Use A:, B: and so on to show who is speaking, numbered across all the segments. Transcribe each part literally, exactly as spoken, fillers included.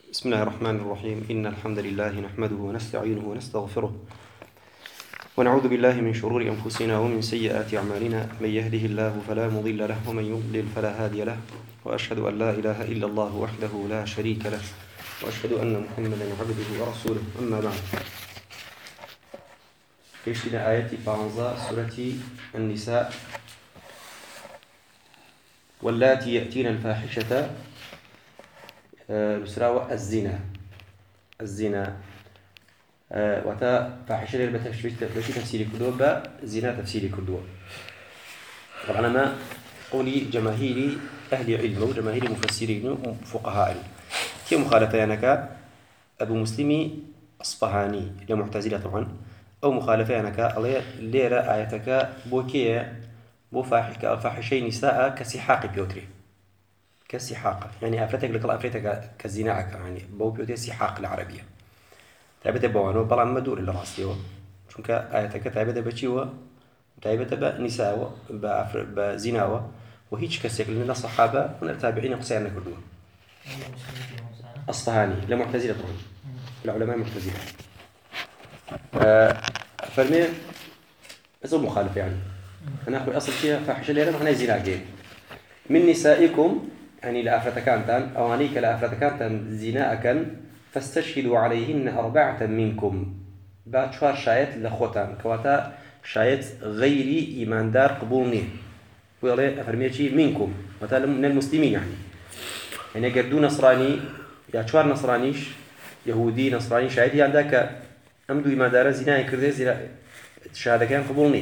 A: بسم الله الرحمن الرحيم إن الحمد لله نحمده ونستعينه ونستغفره ونعوذ بالله من شرور أنفسنا ومن سيئات أعمالنا من يهده الله فلا مضل له ومن يضلل فلا هادي له وأشهد أن لا إله إلا الله وحده لا شريك له وأشهد أن محمدا عبده ورسوله أما بعد كيشنا آياتي بانزا سورة النساء واللاتي يأتين الفاحشة بسراوة الزنا الزنا وتا فاحشة بتفسير تفسير كردوة زنا تفسير كردوة طبعا ما قولي جماهيري أهل علم وجماهير مفسرين وفقهاء كي مخالفينك أبو مسلمي أصفهاني لمعتزلة طبعا أو مخالفينك الله ليرة آياتك بوكية بو فاحشة نساء كسحاق بيوتري كسحاق يعني أفرتك لك أفرتك كزناعك يعني بو بيوتي سحاق العربية تعبت بوانو بلا ما دور إلا راسيو شونك آياتك تعبت بشيوة تعبت بنساء بأفر بزناوة وهيج كسيك لنا الصحابة من التابعين قصيرنا كردوه أصفهاني لمعتزلة طبعا العلماء معتزلة فرمي أصل مخالف يعني أنا أخوي أصل شيء فاحشة ليرة معناه زناجين من نسائكم يعني لأفرتكانتان أو عليك لأفرتكانتان زناءكا فاستشهدوا عليهن أربعة منكم بعد شوار شايت لخوتان كواتا شايت غيري إيمان دار قبولني ويقول أفرميتي منكم وتعالى من المسلمين يعني يعني قردوا نصراني يا شوار نصرانيش يهودي نصراني شايت يعني ذاك أمدو إيمان دار زناء كردي زناء شهادة كان قبولني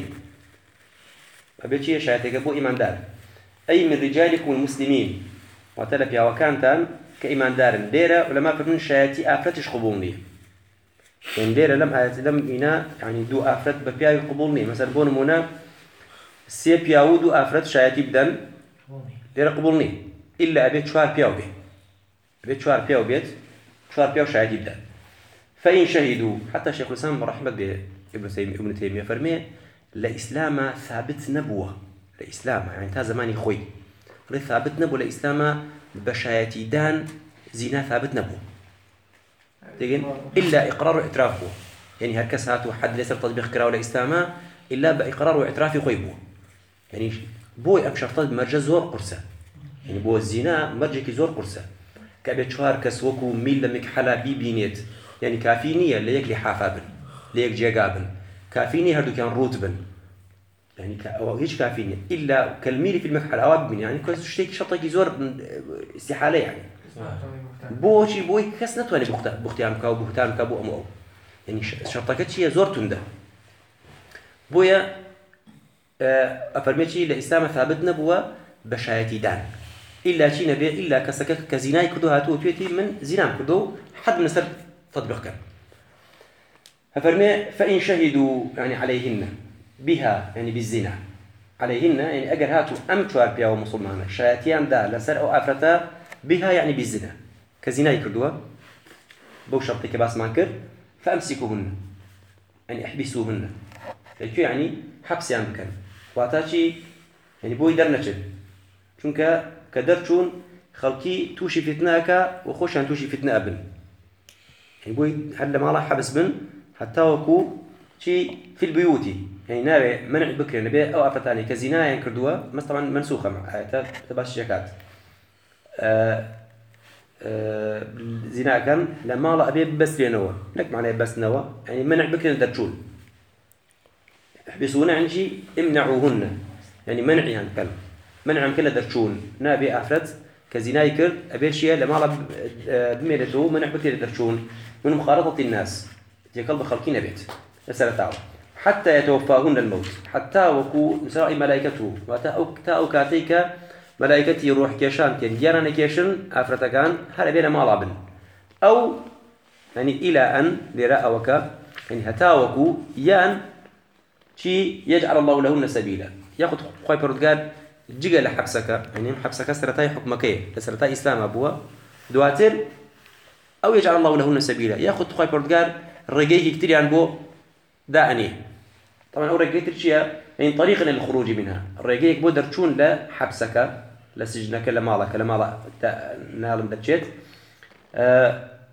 A: أبيتي شايتك أبو إيمان دار أي من رجالكم المسلمين وتلف يا وكانتان كإيمان دار ديرة ولما فرمون شايتي آفرتش قبولني يعني ديرة لم آيات لم إنا يعني دو آفرت ببياوي قبولني مثلا بون منا سي بياو دو آفرت شايتي بدن ديرة قبولني إلا أبيت شوار بياو بي أبيت شوار بياو بيت شوار بياو شايتي بدن فإن شهدوا حتى شيخ الإسلام رحمة ابن تيمية ابن تيمية فرمي لإسلام ثابت نبوة لإسلام يعني تا زماني خوي ري ثابت نبوة لإسلام بشايتي دان زنا ثابت نبوة تجين إلا إقرار واعتراف بو يعني هركس هاتو حد ليس تطبيق كراو لإسلام إلا بإقرار واعتراف خوي بو يعني بو أم شرطات مرجع زور قرصة يعني بو الزنا مرجع زور قرصة كأبي شوار كسوكو ميل لمك حلا بي بينيت يعني كافينية ليك لحافابن ليك جاقابن كافيني هردو كان روتبن يعني ك أو هيش كافيني إلا كالميل في المكحل أواب من يعني كويس شتيك شرطك يزور استحالة يعني بوشي بوي كاس نتواني بخت بختيام كاو بختام كابو أمو يعني شرطك شيء زور تنده بويا أفرميتي لإسلام ثابت نبوة بشايتي دان إلا شيء نبي إلا كسكك كزناي كدو هاتو تويتي من زنام كدو حد من سر تطبيق كان أفرمي فإن شهدوا يعني عليهن بها يعني بالزنا عليهن يعني أجر هاتوا أم توار بيا ومسلمان شياطين دا لسر أو أفرتا بها يعني بالزنا كزنا يكردوا بو شرطي كباس ما كر فأمسكوهن يعني احبسوهن يعني حبس يعني مكان واتاشي يعني بو يدر نشد چونك كدرچون خلقي توشي فتناك وخوش عن توشي فتنة أبن يعني بو هل ما الله حبس بن حتى وكو شيء في البيوت يعني نابع منع بكر نبي أو أفتاني كزنا يعني كردوها بس طبعا منسوخة مع آيات تباش شكات آه آه زنا كان لما لا أبي بس لنوا لك معناه بس نوا يعني منع بكر درجول يحبسون عن شيء امنعوهن يعني منع يعني كلام منع عن كل درجول نابع أفرد كزنا يكر أبي شيء لما لا بميلته منع بكر درجول من مخالطة الناس يقلب خلقين بيت رسالة تعالى حتى يتوفاهن الموت حتى وكو مسرائي ملائكته وتا أو كاتيك ملائكتي روح كيشان كين ديانا كيشن أفرتكان هل بين مالابن أو يعني إلى أن لراء وكا يعني هتا وكو يان شي يجعل الله لهن سبيلا ياخذ خوي بردقال جيجا لحبسك يعني حبسك سرتاي حكمكيه لسرتاي إسلام أبوه دواتر أو يجعل الله لهن سبيلا ياخذ خوي بردقال رجيك كتير عن بو دعني طبعا أول رجيت الشيء يعني طريقا للخروج منها رجيك بو درتشون لا حبسك لا سجنك لا مالك لا مالك نال مدجت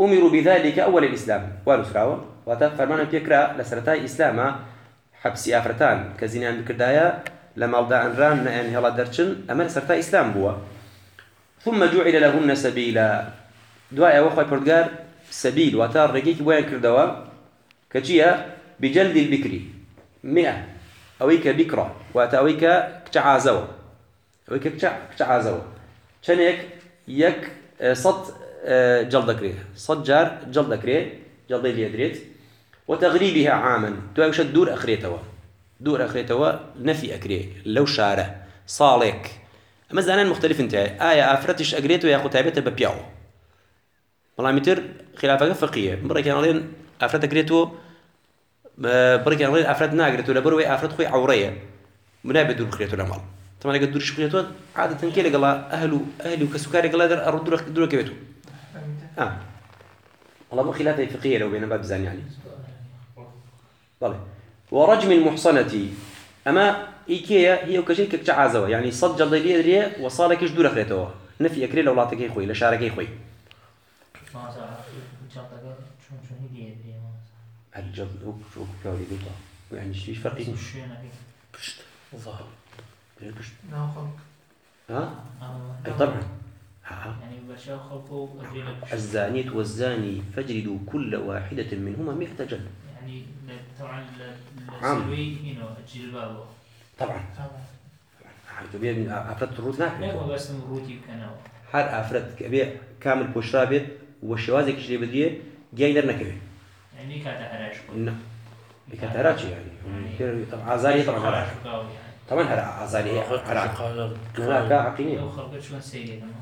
A: أمروا بذلك أول الإسلام ونسراوه وتفرمان بيكرا لسرتاي إسلاما حبسي أفرتان كزينان بكردايا لما ألدى أنران يعني هلا درشن أما لسرتاي إسلام بوا ثم جعل لهن سبيلا دعاء وخوي بردقار سبيل وتار رقيك بوين كردوا كجيا بجلد البكري مئة أويك بكرة وتأويك كتعازوا أويك كتعازوا شنيك يك صد جلد كريه صد جار جلد كريه جلد اللي يدريت وتغريبها عاما دعاء وشد دور أخريتوا دور أخريتوا نفي أكريه لو شاره صالك أما زانان مختلف انتهى آية أفرتش أقريته يا خطابته ببيعه والله متر خلافة فقهية مرة كان علينا أفرت أقريته مرة كان علينا أفرت ناقريته لبروي أفرت خوي عورية منابد دور خريته لمال طبعا قد دور شخريته عادة كيلا قال أهله أهلي وكسكاري قال هذا أرد دور دور كبيته آه والله مو خلافة فقهية لو بين باب زان يعني طيب ورجم المحصنة أما إيكيا هي وكشيء كتعازوا يعني صد جلد يدري وصالك إيش دور خريته نفي أكري لو لاطك يخوي لشارك يخوي
B: ما صار جلد شو شو هي يدري ما صار
A: الجلد هو شو كاولي بيطلع يعني إيش فرقي
B: شو أنا بيه
C: بشت ظهر
A: بشت
D: نعم خلق
A: ها أي طبعا ها
B: يعني بشر خلقه أدري
A: الزانية والزاني فاجلدوا كل واحدة منهما مئة جلد
B: يعني طبعا
A: عام.
B: السلوي هنا الجلباب
A: طبعا
D: طبعا
A: تبي أفرد الروت
B: لا
A: ناكل
B: هو بس مروتي كانوا
A: هر أفرد كبير كامل بوشرابه والشوازك اللي بديه جاي درنا كبير
B: يعني كاتا هراش
A: نعم كتراتي يعني طبعا عزالي طبعا هراش
B: يعني
A: طبعا هر عزالي هراش
C: قال
A: هناك عقيني
B: لو خلقت شو نسيري لما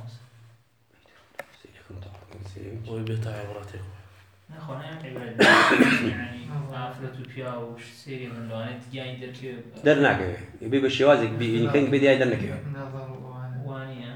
C: ويبيتها عبراتك
B: ناخو أنا عبرة يعني عفلة وبيا وش سيري من لو أنا تجاي درك
A: درنا كبير يبي بالشوازك بي كان بدي درنا كبير
D: نظر وانا
B: وانيا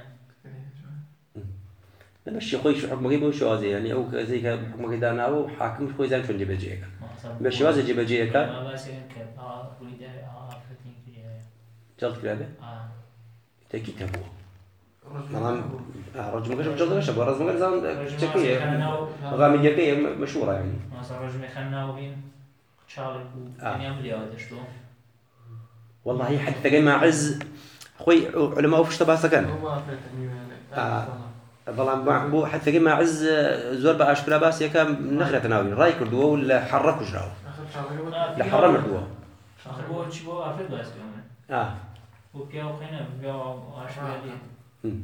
A: أنا الشيء خوي شو حكمه جيبه شوازي يعني أو زي كده حكمه كده أنا أو حاكم خوي زين شو نجيب جيك بالشوازي جيب جيك
B: ما بس يمكن آه ويدا آه عفلتين كذا
A: جلد كلابه
B: آه
A: تأكيد هو طبعا رجل مقرش جلد وش أبغى رجل مقرش زان شكيه غامي جكيه مشهورة يعني
B: ما صار رجل خلنا وبين شارك يعني عمل يا ودش تو
A: والله هي حتى جاي مع عز خوي علماء وفش تبع سكن
D: هو عفرت
A: آه. والله مع بو حتى جاي مع عز زور بقى أشكره بس يكام نخرة تناوي راي كردوه ولا حركوا جراو
D: اخر شغله
A: لحرم كردوه
B: آخر بو شو بو عفلت بس يومين
A: آه
B: وبيا وخينا بيا وعشرة عليه
A: أمم.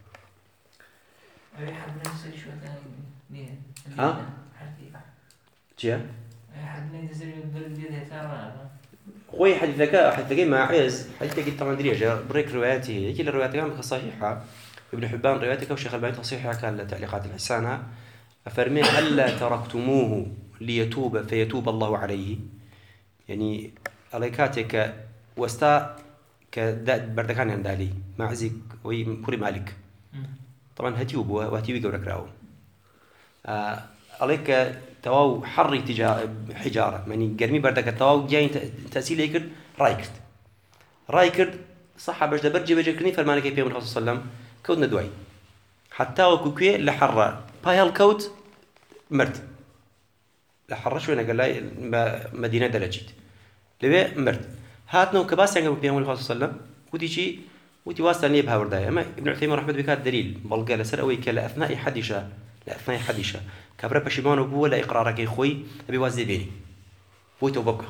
B: أي حد من يصير شو ثاني نيه
A: ها؟ جيا
B: أي حد من يصير يقدر يديه ثاني
A: خوي حديثك حتى جاي مع عز حديثك طبعا دريجة بريك رواياتي هي كل الروايات كانت صحيحة ابن حبان روايتك وشيخ الباني تصحيحها كان تعليقات الحسانة ففرمي هل تركتموه ليتوب فيتوب الله عليه يعني عليكاتك وستا كداد بردكان عندالي مع عزيك ويكوري مالك طبعا هتيوب وهتيوب يقولك راو آه عليك تواو حري تجا حجارة يعني قرمي بردك التواو جاي تأثير ليكر رايكرد رايكرد صح باش دبرجي بجكني فرمانك يبي من الرسول صلى الله عليه وسلم كودنا دواي حتى وكوكي لحرة باي هالكوت مرد لحرة شو أنا قال لي مدينة درجيت لبي مرد هاتنا وكباس يعني بيهم الرسول صلى الله عليه وسلم ودي شيء ودي واسطة نيب هاوردايا ما ابن عثيمين رحمة الله بكات دليل بل قال سر أوي كلا أثناء حديشة لأثناء حديشة كبر بشيمان أبوه ولا إقرارك يا خوي أبي وازي بيني بويته وبكى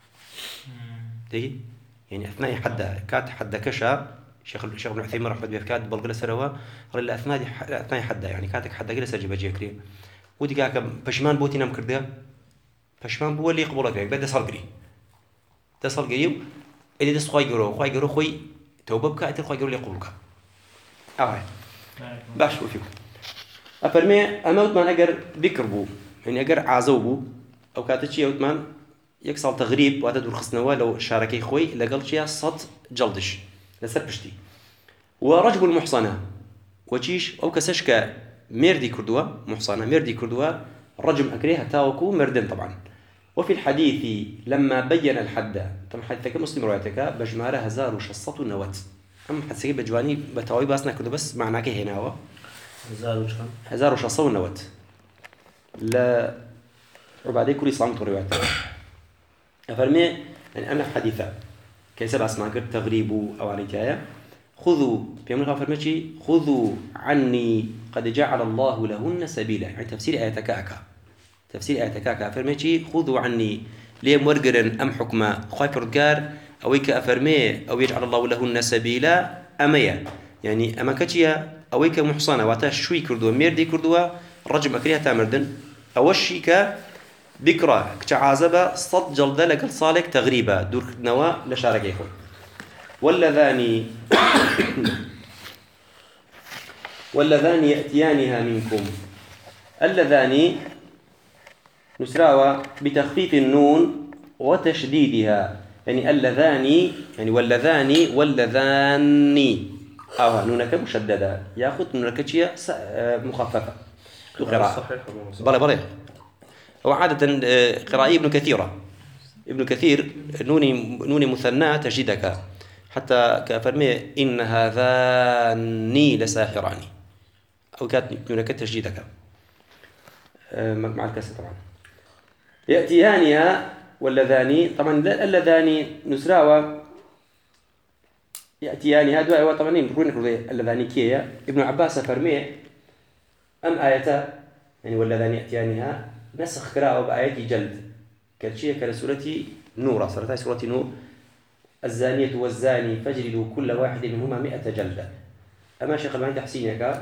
A: تيجي يعني أثناء حدا كات حدا كشا شيخ الشيخ ابن عثيمين رحمة الله بكات بل قال سر هو قال أثناء أثناء حدا يعني كاتك حدا قال سر جبجي كريم ودي قاك بشيمان بوتي نام كردها بشيمان بو اللي يقبلك يعني بدأ صلقري تصل قريب اللي دس خوي جرو خوي جرو خوي توبة بكات خوي جرو اللي يقبلك أوه باش وفيكم أفرمي أموت من أجر ذكر بو يعني أجر عازو بو أو كاتشي أموت من يكسل تغريب وهذا خصنوا لو شاركي خوي لقل شيء صت جلدش لسبشتي ورجب المحصنة وتشيش أو كسشك مردي كردوا محصنة مردي كردوا رجم أكريها تاوكو مردن طبعا وفي الحديث لما بين الحد طبعا حديثك مسلم روايتك بجمارة هزار وشصة نوت أم حدثي بجواني بتوعي باسنا كردوا بس معناك هنا هو
C: هزار وشان
A: هزار وشصة ونوت لا عبادة كل إسلام ترويات أفرمي يعني أنا في حديثة كيسب أسمع كر تغريب أو عليكايا خذوا في أمر فرمشي خذوا عني قد جعل الله لهن سبيلا يعني تفسير آية كاكا تفسير آية كاكا فرمشي خذوا عني ليه مرجرا أم حكمة خايف رجار أو يك أفرمي أو يجعل الله لهن سبيلا أميا يعني أما كتيا أو يك محصنة واتا شوي كردوا ميردي كردوا رجم أكريها تامردن أوشي ك بكرة كعازبة صد جلدة لقل صالك تغريبة دور نوا لشارك يكون واللذان واللذان يأتيانها منكم اللذان نسراوى بتخفيف النون وتشديدها يعني اللذان يعني واللذان واللذان أو نونك مشددة يأخذ نونك مخففة قراءة بلا بلا هو عادة قراءة ابن كثيرة ابن كثير نوني نوني مثنى تجدك حتى كفرمي إن هذان لساحران أو كانت نونك تجدك مع الكسر طبعا يأتيانها واللذان طبعا اللذان نسراوى يأتيانها دواء طبعا نقول نقول اللذان كيا ابن عباس فرمي أم آية يعني واللذان يأتيانها نسخ قراءة بآية جلد كالشيء كالسورة نور صارت سورة نور الزانية والزاني فاجلدوا كل واحد منهما مئة جلدة أما شيخ الباني تحسينك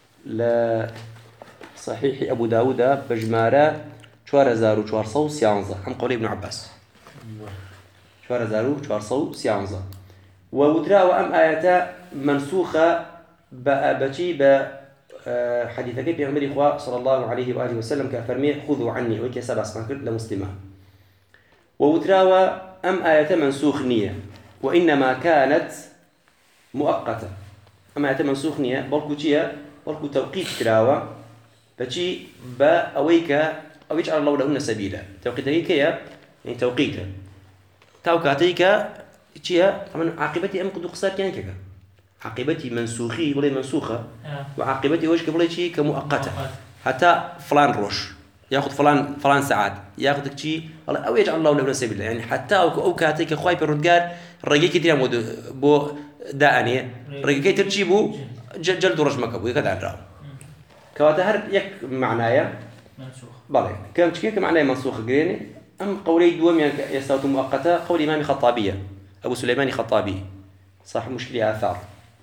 A: لصحيح أبو داود بجمارة شوار زارو شوار صو سيانزا عن قول ابن عباس شوار زارو شوار صو سيانزا ووترا وأم آية منسوخة بأبتي ب حديثك بيغمر إخوة صلى الله عليه وآله وسلم كأفرمي خذوا عني ويكي سبع سماكر لمسلمة ووتراوى أم آية منسوخ نية وإنما كانت مؤقتة أم آية منسوخ نية بلكو تيا بلكو توقيت كراوى بشي با أويك أو يجعل الله لهن سبيلا توقيتك كيا يعني توقيتا توقيتك تيا طبعا عاقبتي أم قد قصار كان كذا عاقبتي منسوخي ولا منسوخة وعاقبتي وش قبل شيء كمؤقتة حتى فلان روش ياخذ فلان فلان ساعات ياخذك شيء أو يجعل الله له سبيلا يعني حتى أو أو كاتيك خواي بالرجال رجيك كتير مود بو دانية رجيك ترجي بو جلد رجمك أبو كذا الرأو كواتهر يك معنايا
B: منسوخ
A: بالله كم شيء كمعنايا منسوخ جريني أم قولي دوم يستوت مؤقتة قول إمام خطابية أبو سليمان خطابي صاحب مشكلة آثار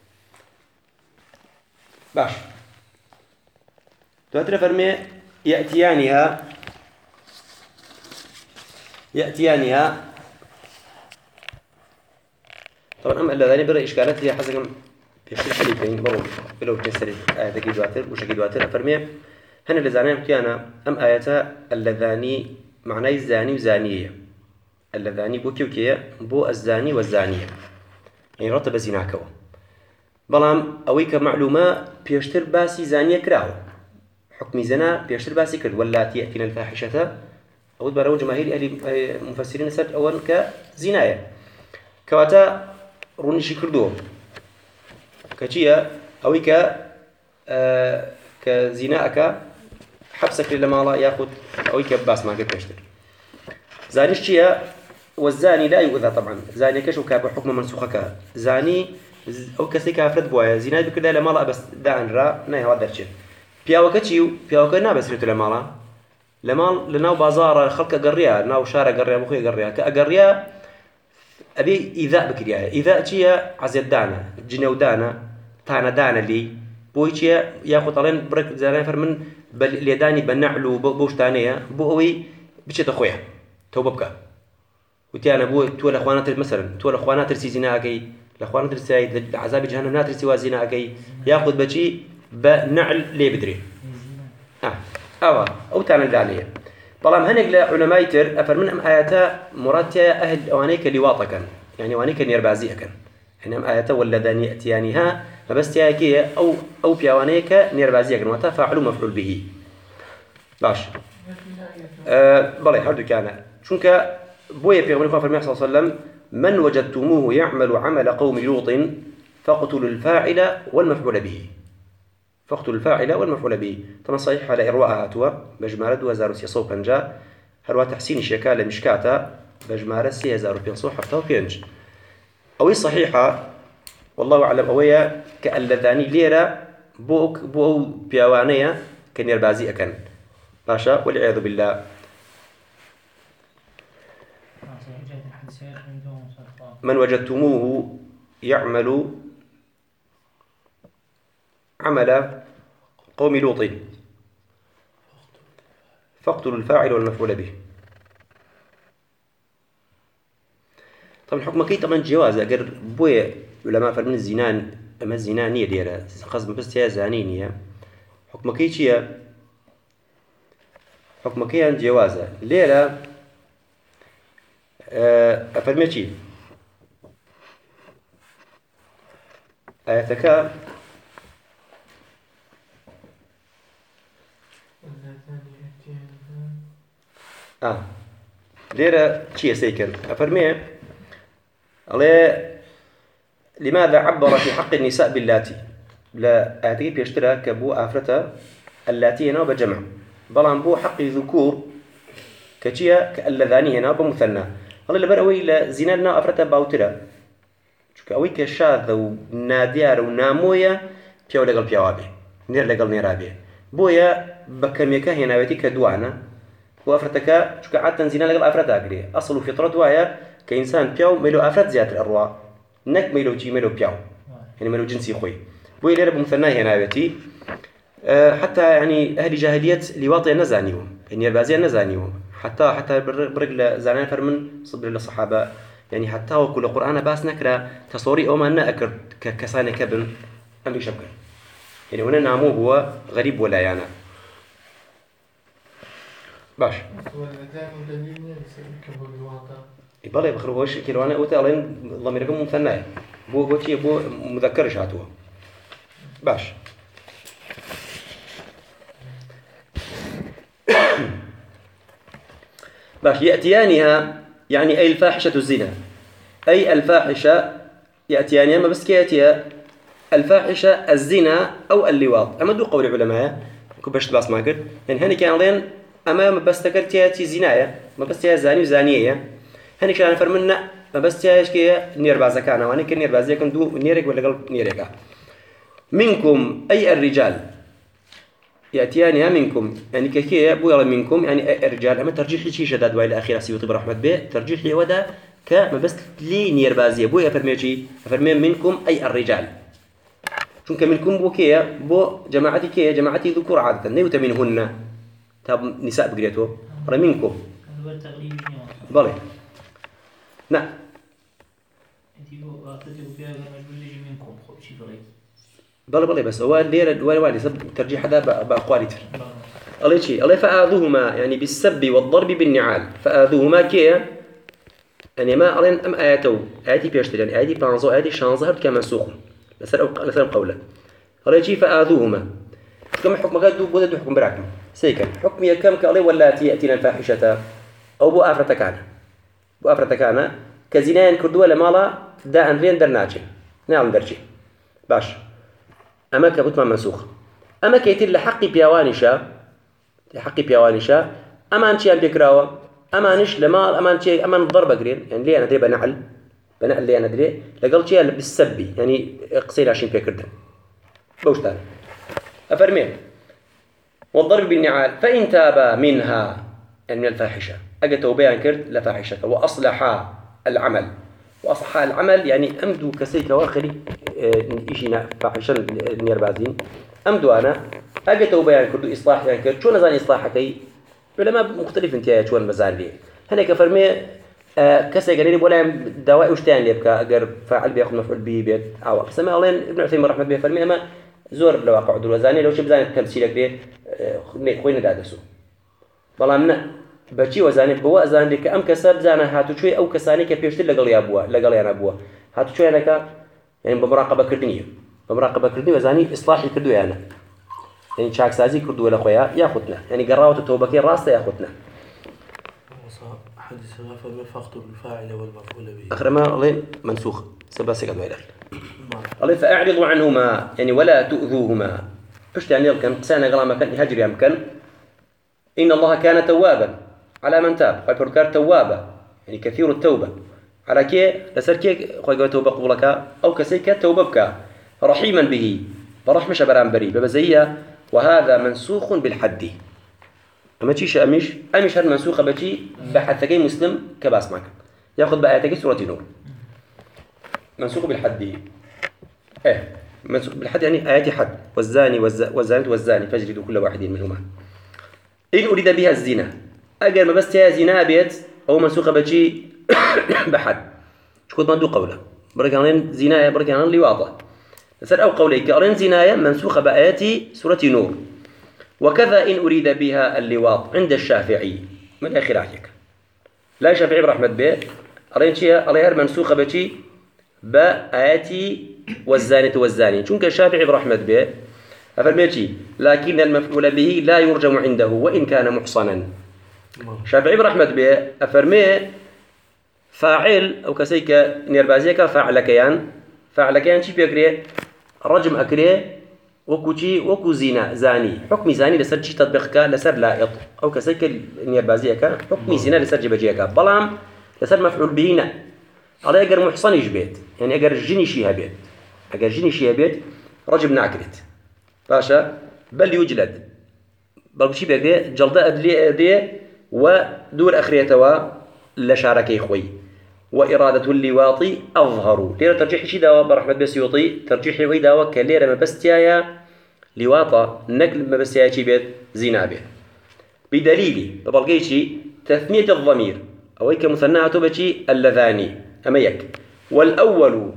A: باش تأتي فرمي يأتيانها يأتيانها طبعا أما اللذان برا إشكالات هي حسب في شيء حليفين برو بلو كسر آية كيدواتر وش كيدواتر فرمي هن اللذان كان أم آية اللذان معناه الزاني وزانية اللذان بو كيوكية بو الزاني والزانية يعني رتب زناكوا بلام أويك معلومة بيشتر باسي زانية كراو حكم زنا بيشتر باسي كرد واللاتي يأتين الفاحشة أو برو جماهير أهل مفسرين سرد أول كزناية كواتا رونيشي كردو كشيا أويك آه كزناءك حبسك لما الله يأخذ أويك باس ما قد بيشتر زانيش شيا والزاني لا يؤذى طبعا زاني كشو كاب حكم منسوخك زاني أو كسي كافرد بوايا زنا بكذا لما لا بس دعن را نه هذا الشيء بياو كتشيو بياو كنا بس ريتو لما لا لما لناو بازار خلق قرية ناو شارع قرية مخي قرية كقرية أبي إذا بكريا إذا شيا عزيز دانا جنو دانا تانا دانا لي بوي شيا ياخذ طالين برك زمان فرمن بل اليداني بنعلو بوش تانية بوي بشيت أخويا توببك وتيانا بو تول اخوانات مثلا تول اخوانات السيزيناكي الاخوانات السيد عذاب جهنم ناتر سوا زيناكي ياخذ بشي بنعل لي بدري اه او او تانا داليه طالما هنق لعلماء تر افر من اياتا مراتيا اهل اوانيك لواطكا يعني اوانيك نيربازيكا يعني ام اياتا واللذان ياتيانها فبس ياكي او او بيوانيك نيربازيكا وتفاعل مفعول به باش أه بلى هردو كان شونك بويا في غنى صلى الله عليه وسلم من وجدتموه يعمل عمل قوم لوط فاقتلوا الفاعل والمفعول به فاقتلوا الفاعل والمفعول به. طبعا صحيح على إرواء هاتوا بجمارة دو هزار وسيصو بنجا هروا تحسين شكال مشكاتا بجمارة سي هزار وبينصو حفتا وبينج أوي صحيحة والله أعلم أويا كاللذاني ليرة بوك بو بيوانية كنير بازي أكن باشا والعياذ بالله. من وجدتموه يعمل عمل قوم لوط فاقتلوا الفاعل والمفعول به. طبعا حكم كي طبعا جواز أجر بوي علماء فرمين الزنان أما الزنانية ديرة قصد بس هي زانينية حكم كي شيء حكم كي عند جوازه ليلة أفرمي شيء آياتك آه ليرة شيء سيكن أفرمي الله لماذا عبر في حق النساء باللاتي لا آتي بيشترى كبو آفرته اللاتي هنا وبجمع بلان بو حق ذكور كتيا كاللذاني هنا وبمثنى الله لبر أوي لزناننا آفرته باوترا شوك أوي كشاذ وناديار ونامويا بيو لقل بيوابي نير لقل نيرابي بويا بكميكا هنا ويتي كدوانا وآفرتك شوك عادة زنا لقل آفرته أقري أصل فطرة دوايا كإنسان بيو ميلو آفرت زيادة الأرواح نك ميلو جي ميلو بيو يعني ميلو جنسي خوي بوي ليرة بمثناه هنا ويتي أه حتى يعني أهل جاهلية لواطي نزانيهم يعني البازية نزانيهم حتى حتى برجل زانان فرمن صبر للصحابة يعني حتى وكل القرآن باس نكرة تصوري أو ما نأكر كسانة كبن أم بيشبكر يعني هنا نعموه هو غريب ولا يعني باش يبالي بخرجوش كيلوانا أوتا علين ضميركم مثناه بو بو شيء بو مذكر شاتوه باش باش يأتيانها يعني أي الفاحشة الزنا أي الفاحشة يأتيانها ما بس كيأتيها الفاحشة الزنا أو اللواط أما دو قول العلماء كبشت باس ماكر يعني هني كان لين أما ما بس تكرتياتي زناية ما بس تيا زاني وزانية هني كان فرمنا ما بس تيا إيش كيا نير بازكانا وأنا كنير بازي كندو نيرك ولا قلب نيرك منكم أي الرجال يأتيانها منكم يعني كيكي أبو يلا منكم يعني الرجال أما ترجيح شيء شداد وإلى آخره سيوطي برحمة به ترجيح ودا كما بس لي نير بازي أبو يفرمي شيء أفرمي منكم أي الرجال شونك منكم بو كيا بو جماعتي كيا جماعتي ذكور عادة نيوت منهن تاب نساء بقريتو ولا منكم بالي نعم بلى بلى بس هو اللي ولا والي سب ترجيح هذا بأقوال تر الله شيء الله فآذوهما يعني بالسب والضرب بالنعال فآذوهما كيا يعني ما أرين أم آياتو آياتي بيشتري يعني آياتي بانزو آياتي شانزهر كمان سوق لسر أو لسر قوله الله شيء فآذوهما كم حكم قد بود دو حكم براكم سيكن حكم يكم كالله ولا تأتينا الفاحشة أو بو آفرة كان بو آفرة كان كزنان كردوا لمالا دا أنفين درناجي نعم درجي باش أما كبوت ما منسوخ أما كيتر لحق بيوانشا لحق بيوانشا أما أنشي أم بيكراوة أما نش لما أما أنشي أما نضرب قرين يعني ليه أنا دري بنعل بنعل ليه أنا دري لقل شيء بالسبي يعني قصير عشان بيكردن بوشتان أفرمين والضرب بالنعال فإن تابا منها يعني من الفاحشة أجتوا بيان كرد لفاحشة وأصلحا العمل وأصلح العمل يعني أمدو كسيك واخري إيشينا فاحشة النيربازين أمدو أنا أجتوا بيان كردو إصلاح يعني كرد شو نزاني إصلاحكي علماء مختلف انتهاء شو المزال ليه هنا كفرمي آه كسيك يعني ولا دواء وشتان اللي يبقى أجر فاعل بياخذ مفعول به بيت أو سمع الله ابن عثيمين رحمة الله فرمي أما زور لو قعد الوزاني لو شو بزاني التمثيل كبير آه خوينا دادسو والله منا بچی وزاني بوا زاني كأم كسب زانا هاتو شوي أو كساني كبيشتل لقلي أبوه لقلي أنا أبوه هاتو شوي أنا ك يعني بمراقبة كردني بمراقبة كردني وزاني إصلاحي كردو يعني يعني شاك سازي كردو ولا خويا ياخدنا يعني قراوة توبكي راسه ياخدنا
C: حديث ما فهم فاقتل الفاعل والمفعول به
A: آخر ما الله منسوخ سباسك أدوية الله فأعرضوا عنهما يعني ولا تؤذوهما إيش يعني يمكن سنة قال ما كان هجر يمكن إن الله كان توابا على من تاب فالبركار توابا يعني كثير التوبة على كي لسر كي خوي توبة قبولك أو كسيك توبة بك رحيما به برحمة شبران بري ببزية وهذا منسوخ بالحد أما تيش أمش أمش هذا منسوخ بتي بحثكي مسلم كباس معك يأخذ بآياتك سورة نور منسوخ بالحد إيه منسوخ بالحد يعني آيات حد والزاني والزاني والزاني فاجلدوا كل واحد منهما إن أريد بها الزنا أجر ما بس يا زنا بيت أو منسوخ بتي بحد شو كنت ما دو قوله بركانين زنا بركانين لواطة سر أو قوليك أرين زنايا منسوخة بآيات سورة نور وكذا إن أريد بها اللواط عند الشافعي من آخر عليك لا شافعي برحمة به أرين شيء أريها منسوخة بشي بآيات والزانية والزاني شونك الشافعي برحمة به أفرميتي لكن المفعول به لا يرجم عنده وإن كان محصنا شافعي برحمة به أفرمي فاعل أو كسيك نيربازيك فاعلك يعني فاعلك يعني شي بيكري رجم أكري وكوشي وكو زنا زاني حكم زاني لسر شي تطبيقك لسر لائط أو كسيك نيربازيك حكم زنا لسر جبجيك بلام لسر مفعول بهنا على أجر محصن يجبيت يعني أجر جني شيها بيت أجر جني شيها بيت رجم ناكرت باشا بل يجلد بل شي بيكري جلداء أدلي أدي ودور أخريتوا لشاركي خوي وإرادة اللواط أظهر ليرة ترجيح شي داوا برحمة بسيوطي ترجيح وي داوا كليرة ما بستيايا لواطة نقل ما بستيايا شي بيت زنا بيت بدليل ببالقي شي تثنية الضمير أو هيك مثناها تبشي اللذاني أما يك والأول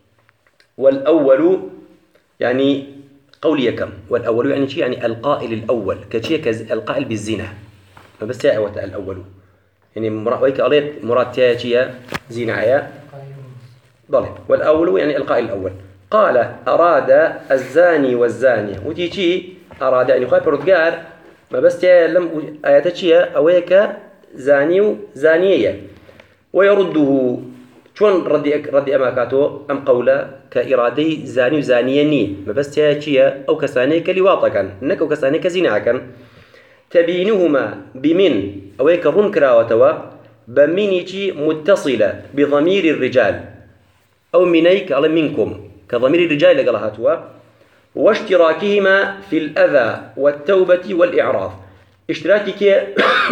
A: والأول يعني قولي كم والأول يعني شي يعني القائل الأول كشي كز القائل بالزنا ما بستيايا وتا الأول يعني مراد ويك قريت مراد تاجية زينايا ضل والأول يعني القائل الأول قال أراد الزاني والزانية وتيجي أراد يعني خايف رجال ما بس لم آياتشيا أويك زاني وزانية ويرده شون ردي ردي أماكاته أم قوله كإرادي زاني وزانية ما بس تاجيا أو كسانية كلواطا كان إنك أو كسانية كزنا كان تبينهما بمن أويك رون كراوتوا بمنيتي متصلة بضمير الرجال أو منيك على منكم كضمير الرجال لقلهاتوا واشتراكهما في الأذى والتوبة والإعراض اشتراكك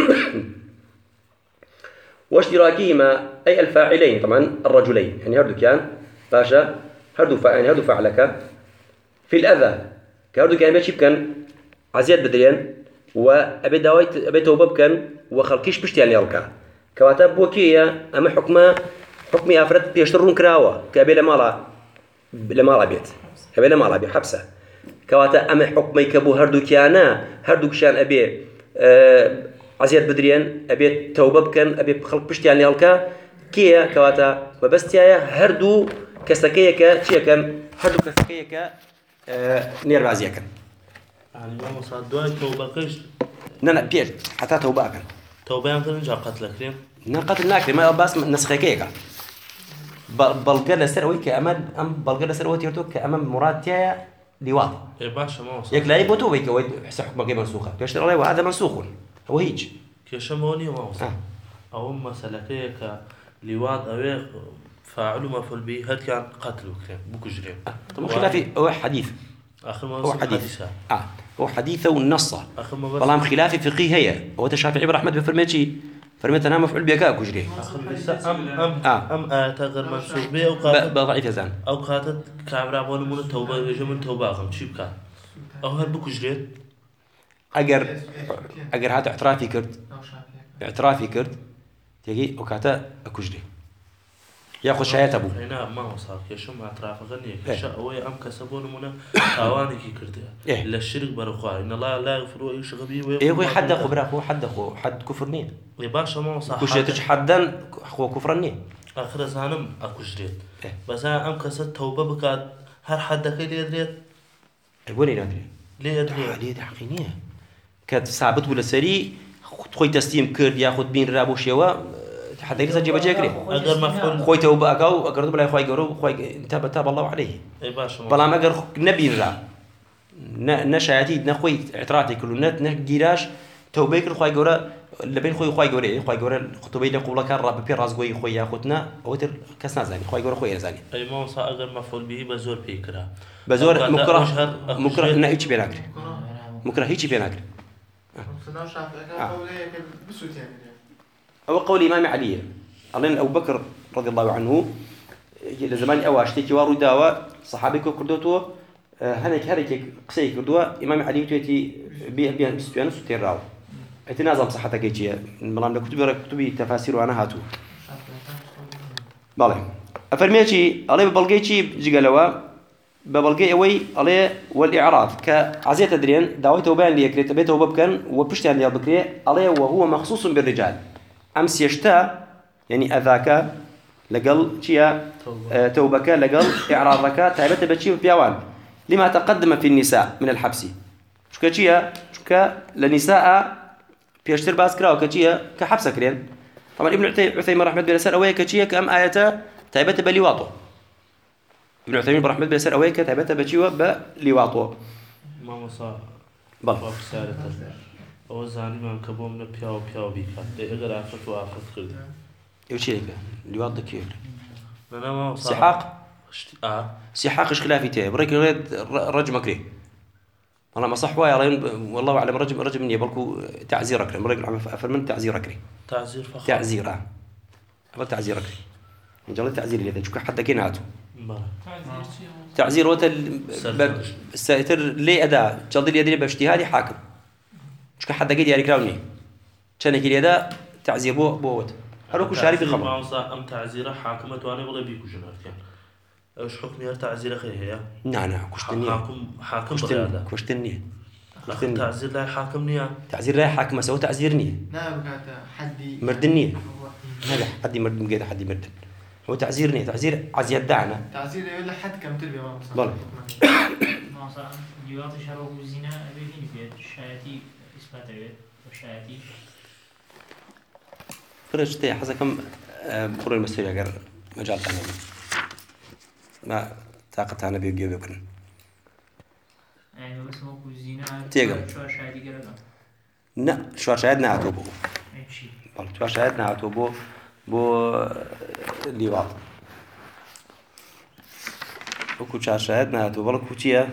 A: واشتراكهما أي الفاعلين طبعا الرجلين يعني هردو كان باشا هردو فاعل يعني هردو فاعلك في الأذى كهردو كان بيشيب كان عزيز بدريان وأبي داويت أبي توبب كان وخلقيش بشتي يلقى كواتب بوكية أما حكمه حكمي أفرد بيشترون كراوة كأبي لمالا لمالا بيت أبي لمالا بيت حبسة كواتا أما حكمي كبو هردو كيانا هردو كشان أبي أه عزيز بدريان أبي توبب كان أبي خلق بشتي يلقى كيا كواتا وبستيا هردو كسكية كشيء كان هردو كسكية ك أه نير بعزية كان
C: يعني ما مصادوا توبة كيش
A: لا لا بير حتى توبة كان
C: توبة يمكن نجا قتل كريم
A: نقتل ناكري ما بس نسخيكيكا بلقى سر ويك أمام أم بلقى سر ويك يرتوك أمام مراتيا لواط
C: إيه باشا ما وصل
A: يك لا يبوتو ويك ويد حس حكمه غير منسوخة يشتري عليه وهذا منسوخ هو هيج
C: كشموني ما وصل
A: آه.
C: أو مسألة كيك لواط أو فاعل مفعول به هاد كان قتل كريم بكجريم
A: طب خلافي هو حديث
C: آخر ما
A: هو
C: وصل
A: حديث
C: حديثها
A: آه هو حديثه والنصة
C: آخر ما بس
A: طالما خلافي فقهي هي هو تشافعي برحمة بفرمتي فرمت أنا مفعول بيكا كجري
C: آخر لسه أم أم
A: آه.
C: أم آيات غير منسوخ به أو
A: ب-
C: قاتل
A: بضعيف يزان
C: أو قاتل كعبر عبون من التوبة يجي من توبة أخم شيب كان أو هاد بكجري
A: أجر أجر هذا اعترافي كرت اعترافي كرت تيجي وكاتا كجري ياخذ شهادة أبوه
C: هنا ما وصل كيشو ما اعتراف غني
A: إيه.
C: كيشا أوي أم كسبون منا أواني كي كردها
A: إيه.
C: إلا الشرك برخوا إن الله لا يغفر أي شيء غبي
A: إيه هو حد أخو برا هو حد أخو حد كفرنين
C: باشا ما وصل
A: كل شيء تج حدا هو كفرنين
C: آخر زانم أكو جريت
A: إيه.
C: بس أنا أم كسر توبة بكاد هر حد كي ليه دريت
A: وين ينادري
C: ليه دريت
A: عليه ده حقيقية كانت ثابت ولا سري خوي تسليم كرد ياخذ بين رابو شوا حتى يرسل جيبه جاكري
C: أجر مفعول
A: خوي توبة أكاو أقرب بلا خوي جرو خوي تاب تاب الله عليه
C: إيه باشا ما
A: بلا ما أقر نبي را نشايتي نخوي اعتراضي كل نت نجيراش توبيك الخواي جورا لبين خوي خوي جورا خوي جورا خطبي لقول لك الرب بير راس جوي خوي ياخذنا وتر كسنا زاني خوي جورا خوي زاني
C: أي ما صار أجر مفعول به بزور بيكره
A: بزور مكره مكره إنه هيك بيناكل مكره هيك بيناكل أو قول إمام علي الله أبو بكر رضي الله عنه لزمان أواش تيجي وارو داوا صحابيك كردوتو هناك هناك قصي كردوا إمام علي تويتي بيه بيه مستويان سوتير راو اتنازم صحتك يجي ملام كتب كتبي تفاسير وأنا هاتو بالله أفرميتي الله ببلغيتي جيجالوا ببلغي أوي الله والإعراض كعزية تدرين دعوته بان لي كريت بيته ببكن وبشتان لي بكري الله وهو مخصوص بالرجال أمس يشتا يعني أذاك لقل شيا توبك لقل إعراضك تعبت بتشي بيوان لما تقدم في النساء من الحبس شو كشيا شو ك للنساء بيشتر باسكرا وكشيا كحبس كرين طبعا ابن عثيمين رحمة الله عليه أويك كشيا كأم آية تعبت بليواطو ابن عثيمين رحمة الله عليه أويك تعبت بتشيوا بليواطو
C: ما مصا
A: بل
C: بسالة أو زاني ما كبوم من بياو بياو بيكا إيه عفت وعفت خد
A: يوشي لك ليواط ذكير
C: أنا ما
A: سحاق
C: آه
A: سحاق إيش خلافي تيه بريك ريد رجم كريه والله ما صح وايا والله أعلم رجم رجم مني بلكو تعزير أكرم بريك عم أفرمن تعزير أكري
C: تعزير فخر
A: تعزير آه أبغى تعزير أكري إن شاء الله تعزير اللي تشوف حد كيناتو تعزير وتل الساتر ليه أداة جلد اليد اللي باجتهادي حاكم شو حد كيد يعني كراوني كان كيد أداة تعزير بو بوت هروكو شاري بالخمر
C: ما وصا أم تعزيره حاكمة وأنا ولا بيكو جنرتين إيش حكم يا تعزيره خير هي
A: نعم نعم كشتني
C: حاكم حاكم بغيادة
A: كشتني
C: لكن تعزير لا حاكم نيا
A: تعزير لا حاكم سوى تعزيرني
D: نعم كاتا حدي
A: مردني هذا حدي مردن قيد حدي مردن هو تعزيرني تعزير عزيز دعنا
D: تعزير يقول حد كم تربية ما
A: بلى
B: ما صار جوات شرب الزنا أبيهين بيت شايتي إثبات بيت وشايتي
A: فرجتي حسب كم بقول المسؤولية غير مجال ثاني ما طاقة أنا بيجي بيكون
B: يعني بس هو الزنا
A: تيجا
B: شو شايتي كذا
A: لا شو شاهدنا عتوبه
B: ماشي
A: بل شو شاهدنا عتوبه بو ليواط وكل شيء شاهدنا عتوبه بل كوتيا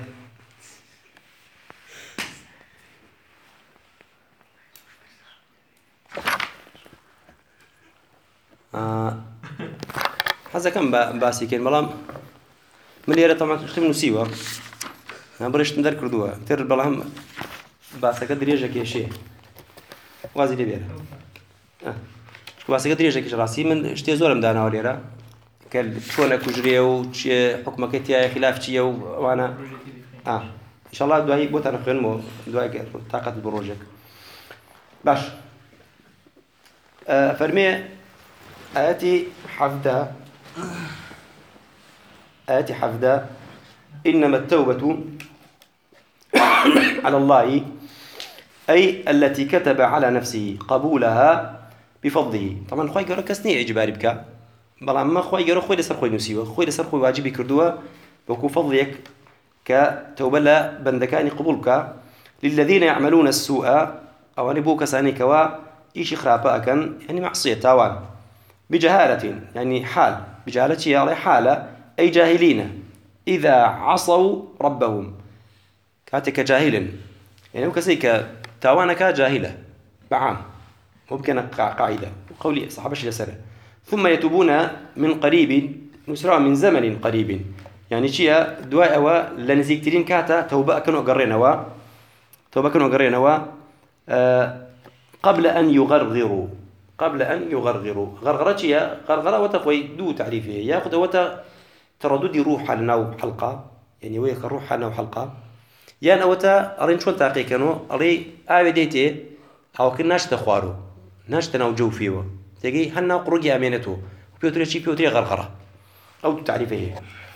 A: آه هذا كم باسي كين ملام مليارة طبعا تختم نسيوه أنا بريش ندر كردوها تر بالهم باسك دريجة كيشي وازي لي بيرا آه باسك دريجة كيش راسي من اشتي زورم دانا وليرا قال شلون كجريه وش حكمك تيا خلاف شيء وانا اه ان شاء الله دعاء بوت انا خير دعاء طاقة بروجك باش آه فرمي آتي حفظة آتي حفظة إنما التوبة على الله أي التي كتب على نفسه قبولها بفضله طبعا خوي قرأ كسني إجباري بك بل ما خوي قرأ خوي لسر خوي نسيوه خوي لسر خوي واجبي كردوه بكو فضلك كتوبة لا بندكاني قبولك للذين يعملون السوء أو أن بوك ساني كوا إيش خرابا كان يعني معصية تاوان بجهالة يعني حال بجهالة يعني حالة أي جاهلين إذا عصوا ربهم كاتك جاهلا يعني كسيك تاوانك جاهلة بعام ممكن قاعدة وقولي صحابة السنة ثم يتوبون من قريب نسرع من زمن قريب يعني شيء دواء أو لنزيكترين كاتا توبة كانوا قرينوا توبة كانوا قرينوا أه قبل أن يغرغروا قبل أن يغرغروا غرغرة شيء غرغرة وتقوي دو تعريفه يأخذ وت تردد روح لنا حلقة يعني ويك روح لنا حلقة يعني أوتا أرين شون تاقي كانوا أري آبي ديتي أو كناش تخوارو ناش تناوجو فيه تجي هنا قرقي أمينته وبيوتري شيء بيوتري غرغرة أو تعريفه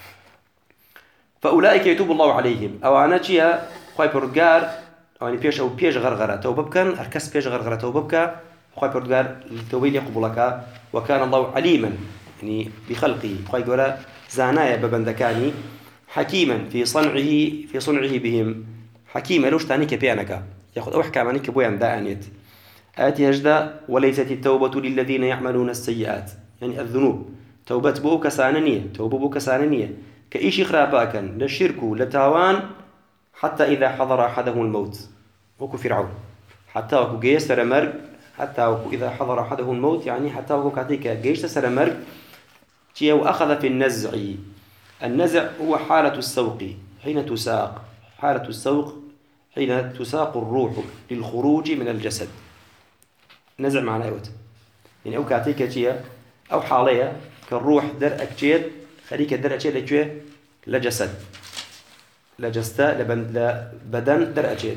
A: فأولئك يتوب الله عليهم أو أنا شيء خايف رجار أو يعني بيش أو بيش غرغرة توبب كان أركس بيش غرغرة توببك خايف رجار التوبيل يقبلك وكان الله عليما يعني بخلقه خايف ولا زانايا ببندكاني حكيما في صنعه في صنعه بهم حكيمة لوش تاني كبيانك ياخذ أو حكاماني كبويان دانيت آتي هجدا وليست التوبة للذين يعملون السيئات يعني الذنوب توبة بو كساننية توبة بو كساننية كإيش خراباكا للشرك لتاوان حتى إذا حضر أحدهم الموت وكو فرعون حتى وكو جيس سرمرق حتى وكو إذا حضر أحدهم الموت يعني حتى وكو كاتيك جيش سرمرق تيو أخذ في النزع النزع هو حالة السوق حين تساق حالة السوق حين تساق الروح للخروج من الجسد نزع معناه يوت يعني أو كاتيك تيا أو حالية كالروح در أكتير خليك در أكتير لجوه لجسد لجسد لبدن در أكتير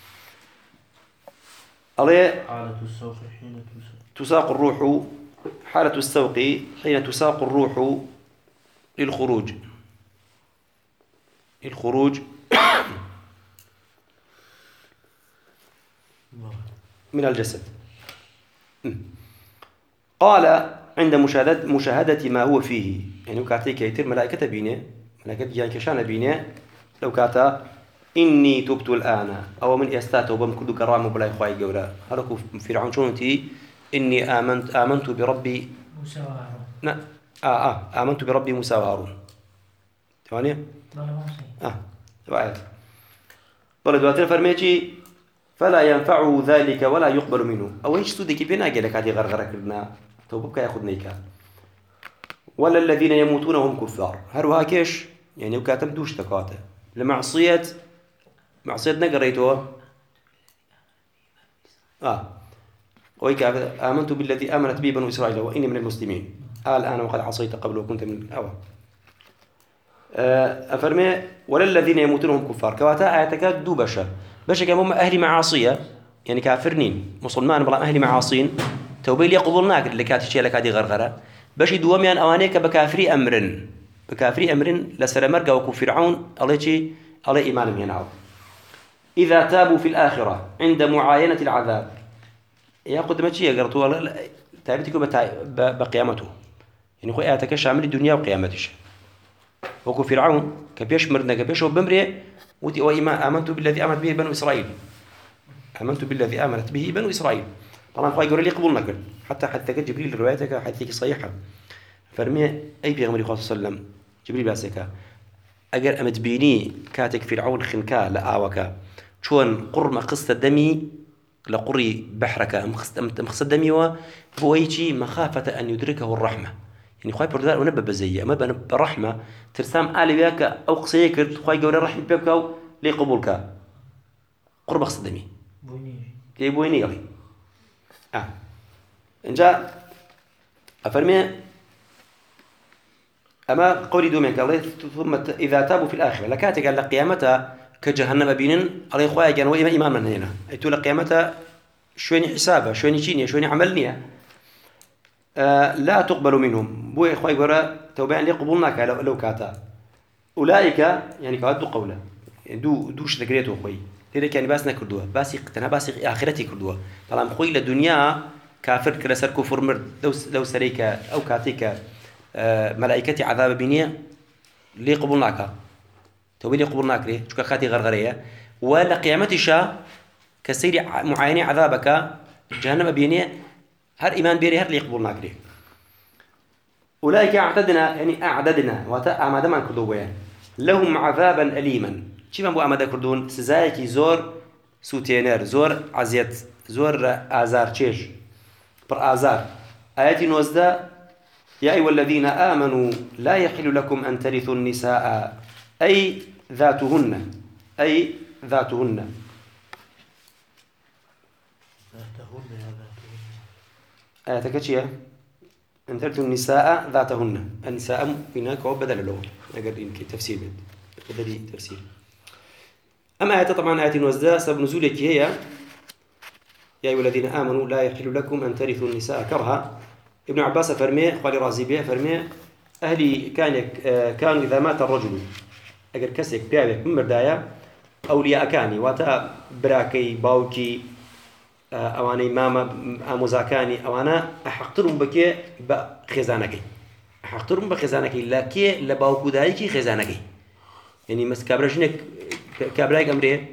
A: عليه
C: حالة السوق حين
A: تساق الروح حالة السوق حين تساق الروح للخروج الخروج من الجسد قال عند مشاهدة مشاهدة ما هو فيه يعني كاتيك يتر ملائكة بينه ملائكة يعني كشان بينه لو كاتا إني تبت الآن أو من إستاته وبمكدو كرام بلا إخوائي جورا هلكو فرعون شونتي إني آمنت آمنت بربي
B: موسى وهارون
A: لا آه آه آمنت بربي موسى وهارون ثواني آه واحد بلد واتر فرميتي فلا ينفعه ذلك ولا يقبل منه أو إيش تودك بينا جلك هذه غرغرة كلنا توبك ياخذ نيكا ولا الذين يموتون هم كفار هروها كيش يعني وكاتم دوش تكاته لمعصية معصية نقريتوها آه ويك آمنت بالذي آمنت به بنو إسرائيل وإني من المسلمين قال أنا وقد عصيت قبل وكنت من أول أفرمي ولا الذين يموتون هم كفار كواتا آياتك دو بشر بشر كهم أهل معاصية يعني كافرين مسلمان بلا أهل معاصين توبي لي قبولناك اللي كانت شيء لك هذه غرغرة باش دوميان أوانيك بكافري أمر بكافري أمر لسر مرقى وكو فرعون الله شيء الله إيمان ينعو إذا تابوا في الآخرة عند معاينة العذاب يا قدمت شيء قرطوا الله تعرفتكم بقيامته يعني خو آياتك شامل الدنيا وقيامتش وكو فرعون كبيش مرنا كبيش وبمري وتي وإيمان آمنت بالذي آمنت به بنو إسرائيل آمنت بالذي آمنت به بنو إسرائيل طبعا خو يقول لي قبولنا كل حتى حتى جبريل روايتك حديثك صحيحة فرمي أي بيغمري صلى الله عليه وسلم جبريل باسكا أجر أمد بيني كاتك فرعون خنكا لآوكا شون قرم قصة دمي لقري بحرك مخص دمي وبويتي مخافة أن يدركه الرحمة يعني خواي بردار ونبى بزيه أما برحمة ترسام آلي بياك أو قصيك خواي جوري رحمة بياك أو لي قبولك قرب قصة دمي كي بويني يلي آه إن جاء أفرمي أما قولي دوميك الله ثم إذا تابوا في الآخرة لكاتك على قيامتها كجهنم بينن على إخوائي كانوا إما إمام من هنا أيتوا لقيامتها شويني حسابه شويني شيني شويني عملني آه لا تقبل منهم بو إخوائي قرأ توبيعا لي قبولناك لو, لو كاتا أولئك يعني كهدو قوله دو دوش ذكريته أخوي لذلك يعني باس نكردوها باس يقتنها باس آخرتي كردوها طالما أخوي للدنيا كافر كلا سر كفر مرد لو لو سريك أو كاتيك آه ملائكتي عذاب بينية لي قبولناك توبي لي قبولناك ليه شو كخاتي غرغرية ولا قيامتي شا كسير معاينة عذابك جهنم بينية هر إيمان بيري هر لي قبولناك ليه أولئك أعتدنا يعني أعددنا وتأمد من كردوبيان لهم عذابا أليما شو ما بو أمد كردون سزايكي زور سوتينر زور عزيت زور آزار تشيش بر آزار آيات نوزدا يا أيها الذين آمنوا لا يحل لكم أن ترثوا النساء أي ذاتهن أي ذاتهن
C: ذاتهن يا ذاتهن
A: آية كتشية أن ترثوا النساء ذاتهن النساء هناك وبدل له أقدر يمكن تفسير بدل تفسير أما آية طبعا آية نوزدا سبب نزولك هي يا أيها الذين آمنوا لا يحل لكم أن ترثوا النساء كرها ابن عباس فرمي قال رازي به فرمي أهلي كان كانوا إذا مات الرجل أجر كسك بيابك من مردايا أولياء كاني واتا براكي باوكي أواني ماما أموزاكاني أوانا أحقترهم بكي بخزانكي أحقترهم بخزانكي لكي لباوكو دايكي خزانكي يعني مس كابرجنك كابرايك أمريه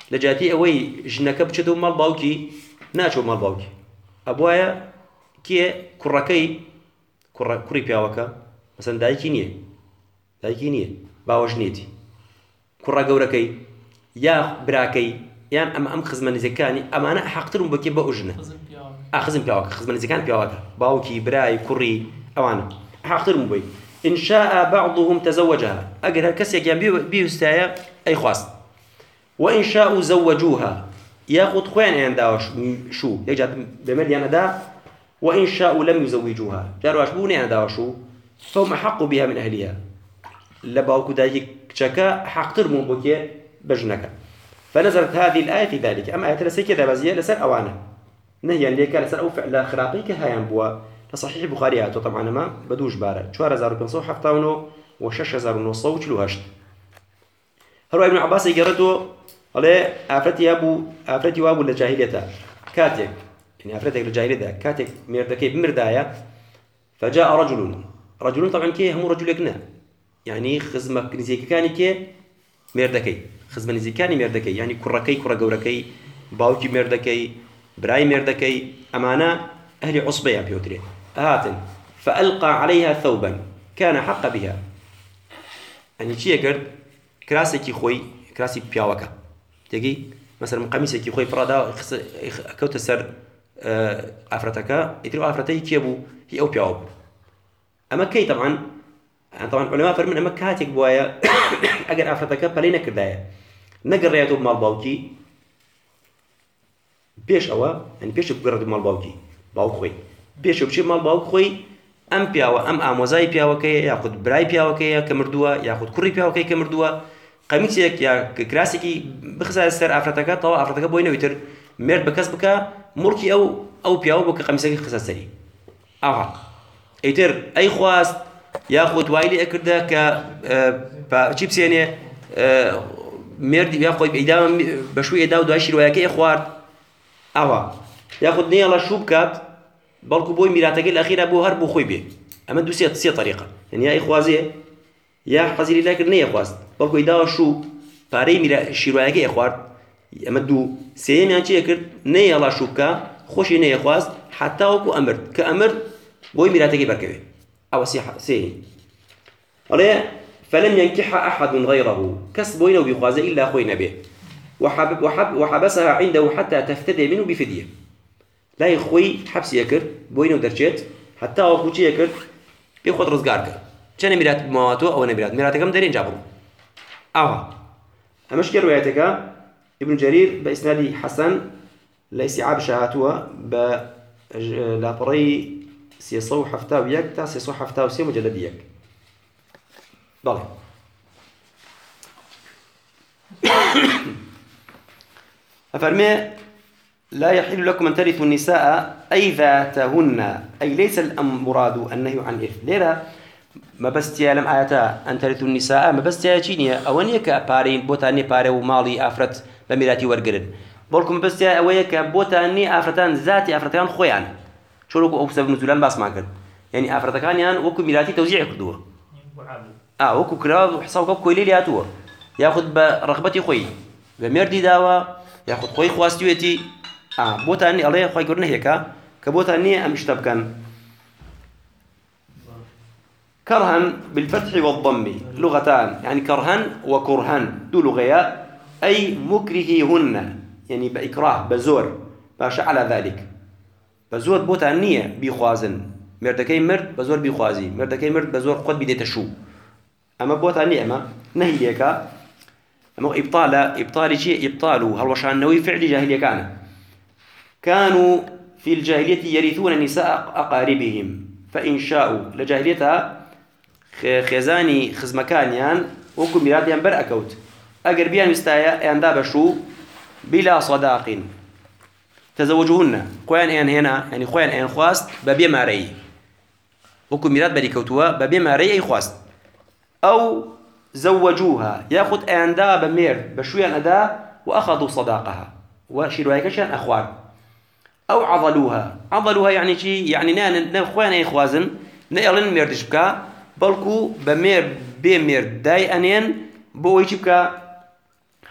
A: لجاتي أوي جنك بتشدو مال باوكي ناشو مال باوكي أبويا كي كركي كر كري بياوكا مثلا دايكي نية دايكي نية باوجنيتي كرة جوركي يا براكي يعني أم أم خزمني زكاني أما أنا حقترهم بكي بأجنة أخزم بياوكا خزمني زكان بياوكا باوكي براي كري أو أنا حقترهم بي إن شاء بعضهم تزوجها أجر كسي جنبي بيستايا أي خاص وإن شاءوا زوجوها ياخذ خوان عندها شو يجت بمليان أدا وإن شاءوا لم يزوجوها جاروا أشبوني عندها شو فهم أحق بها من أهلها لباوكو دايك شكا حق ترمون بوكي بجنك فنزلت هذه الآية في ذلك أما آية لسي كذا بزيه لسر أوانا نهيا ليك لسر أو فعل خراقيك هايان بوا لصحيح البخاري هاتو طبعا ما بدوش بارا شوار هزار وبنصو حفتاونو وشش هزار ونصو وشلو هشت هروا ابن عباس يقرأتو على أفرتي أبو أفرتي وأبو الجاهلية كاتك يعني أفرتك الجاهلية كاتك مردكي بمردايا فجاء رجل رجل طبعا كي هم رجل يكنا يعني خزمة نزيك كاني كي مردكي خزمة نزيك كاني مردكي يعني كركي كرة جوركي باوكي مردكي براي مردكي أمانة أهل عصبية بيوتري هاتن فألقى عليها ثوبا كان حق بها يعني شيء يقول كراسي كي خوي كراسي بياوكا تجي مثلا قميص كي خوي فرادا كوت السر أفرتك يترو أفرتي كيبو هي أو بياوب أما كي طبعا طبعا علماء فرمن أما كاتك بوايا أجر أفرتك بلينا كردايا نقر رياتو بمال باوكي بيش أوا يعني بيش بقرد مال باوكي باوك خوي بيش بشي مال باوك خوي أم بياوا أم أموزاي بياوا كي ياخذ براي بياوا كي كمردوا ياخذ كوري بياوا كي كمردوا قميصك يا كلاسيكي بخزا السر أفرتك طوا أفرتك بوينه ويتر مرد بكسبك مركي أو أو بياو بك قميصك خزا سري أها يتر أي خواست ياخذ وايلي أكرده ك بشيبس يعني مرد ياخذ بإدام بشوي إداو دواشير وياكي إخوار أها ياخذ نية الله شو بكات بالكو بوي ميراتك الأخيرة بو هرب وخوي به أما دوسية سي طريقة يعني يا إخوازي يا حزيري لكن نية خواست بالكو إداو شو باري ميرا شيرواياكي إخوار أما دو سيم يعني شيء كرد نية الله شو بكا خوشي نية خواست حتى وكو أمر كأمر بوي ميراتك بركبه أو سيح سي عليه فلم ينكح أحد غيره كسبوينه بخوازه إلا خوي نبيه وحب وحب وحبسها عنده حتى تفتدي منه بفدية لا يخوي حبس يكر بوينه درجات حتى وخوشي يكر بياخذ رزقارك كان ميرات بمواتو أو نميرات ميراتك هم دارين جابرو آه أمشي روايتك ابن جرير بإسناد حسن ليس عاب شهاتها ب لابري سيصو حفتاو يك تا سيصو حفتاو سي مجلد يك بله أفرمي لا يحل لكم أن ترثوا النساء أي ذاتهن أي ليس المراد النهي عن إرث ليرة ما بس تعلم آياتا أن ترثوا النساء ما بس تعيشينيا أوانيك بارين بوتاني باري ومالي أفرت بميراتي ورقرن بولكم بس أوانيك بوتاني أفرتان ذاتي أفرتان خويان شو لكم أو سبب نزولان باس معكن يعني أفرتكان يعني وكو ميراتي توزيع كردوه آه وكو كراب وحصاوك كويلي لياتوه ياخذ برغبتي خوي بمردي داوا ياخذ خوي خواستيوتي آه بوتاني الله خوي قرنه هيك كبوتاني أم اشتبكن كرها بالفتح والضم لغتان يعني كرها وكرها دو لغيات أي مكرههن يعني بإكراه بزور باش على ذلك بزور بوتانية بيخوازن مردكي مرد بزور بيخوازي مردكي مرد بزور قد بديت شو أما بوتانية أما نهي ليك أما إبطال إبطال شيء إبطاله هل وشان نوي فعل جاهلية كان كانوا في الجاهلية يرثون نساء أقاربهم فإن شاءوا لجاهليتها خزاني خزمكانيان وكل ميراديان برأكوت أقر بيان مستايا أنداب شو بلا صداق تزوجوهن خوان أن هنا يعني خوان أن خواست ببي ماري وكل ميراد بدي كوتوا ببي ماري أي خواست أو زوجوها ياخذ أنداب مير بشويان أداء وأخذوا صداقها وشيروا هيكشان أخوان أو عضلوها عضلوها يعني شيء يعني نان نخوان أي خوازن نقلن ميردش بكا بلكو بمير بمير داي أنين بويش بكا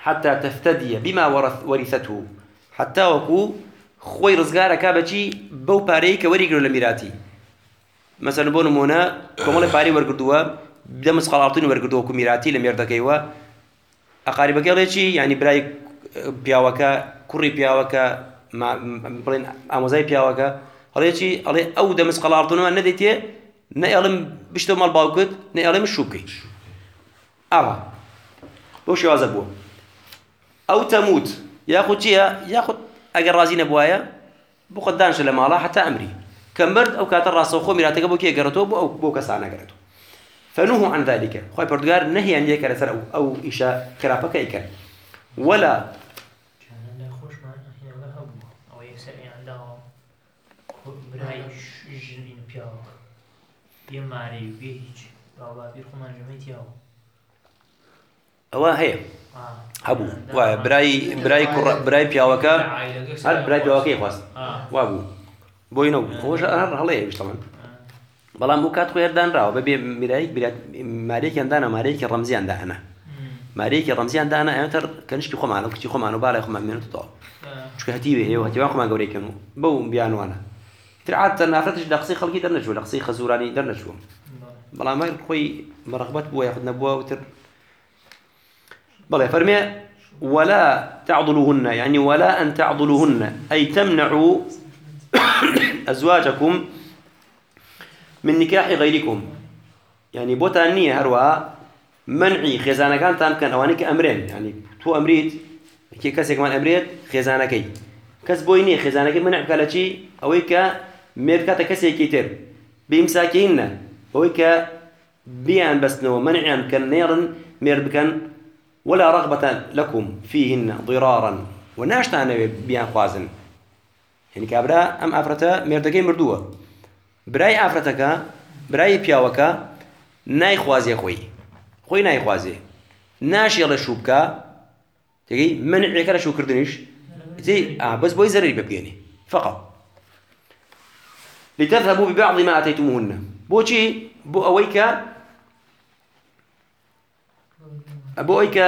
A: حتى تفتدي بما ورث ورثته حتى وكو خوي رزقارك كابتشي بو باريك وريقلو لميراتي مثلا بون مونا كمال باري ورقدوا بدا مسقالاتين ورقدوا كميراتي لميردكيوا اقاربك يليشي يعني براي بياوكا كوري بياوكا مع بلين اموزاي بياوكا هليشي علي او دا مسقالاتين نديتي نيلم بشتو مال باوكت نيلم الشوكي اه بوش يوازبو او تموت ياخذ شيء ياخذ اجر رازين بوايا بو قدانش لمالا حتى امري كمرد او كاتر راسو خو ميراتك بو كي غرتو او بو كسانا غرتو فنهوا عن ذلك خوي بردغار نهي عن ذلك او او اشاء خرافك ايك ولا
B: كان خوش ما هنا ذهب او يكسر عنده براي جنين بياو يماري بيج بابا بيرخمان جميتياو
A: هو هي هبو وبراي براي كر براي بياوكا هل براي بياوكا خاص وابو بوينو هو شهر هلا مش طبعا بلا مو كات خير دان راو ببي مراي برات ماريك عندنا ماريك الرمزي عندنا ماريك الرمزي عندنا انتر كانش تخو معنا كنت تخو معنا بالا خو معنا تطا شو هتيبه هي وهتيبه خو ما غوري كانوا بو بيانو انا ترعات انا فتش دقسي خلقي درنا شو دقسي خزوراني درنا شو بلا ما خوي مرغبات بو ياخذنا بو وتر بلى فرمي ولا تعضلوهن يعني ولا أن تعضلوهن أي تمنعوا أزواجكم من نكاح غيركم يعني بوتانية هروا منعي خزانة كان تام كان أوانيك أمرين يعني تو أمريت كي كسي كمان أمريت خزانة كي كس بويني خزانة كي منع بكالتشي أويكا ميركاتا كسي كيتر بإمساكهن أويكا بيان بسنو منعيان كان نيرن ميربكن ولا رغبة لكم فيهن ضرارا وناشتان بيان خوازن يعني كابرا أم أفرتا مردكي مردوه براي أفرتك براي بياوكا ناي خوازي خوي خوي ناي خوازي ناش يلا شوبكا تجي منع كلا شو كردنيش زي آه بس بوي زرري ببيني فقط لتذهبوا ببعض ما أتيتموهن بوشي بو أويكا أبو أيك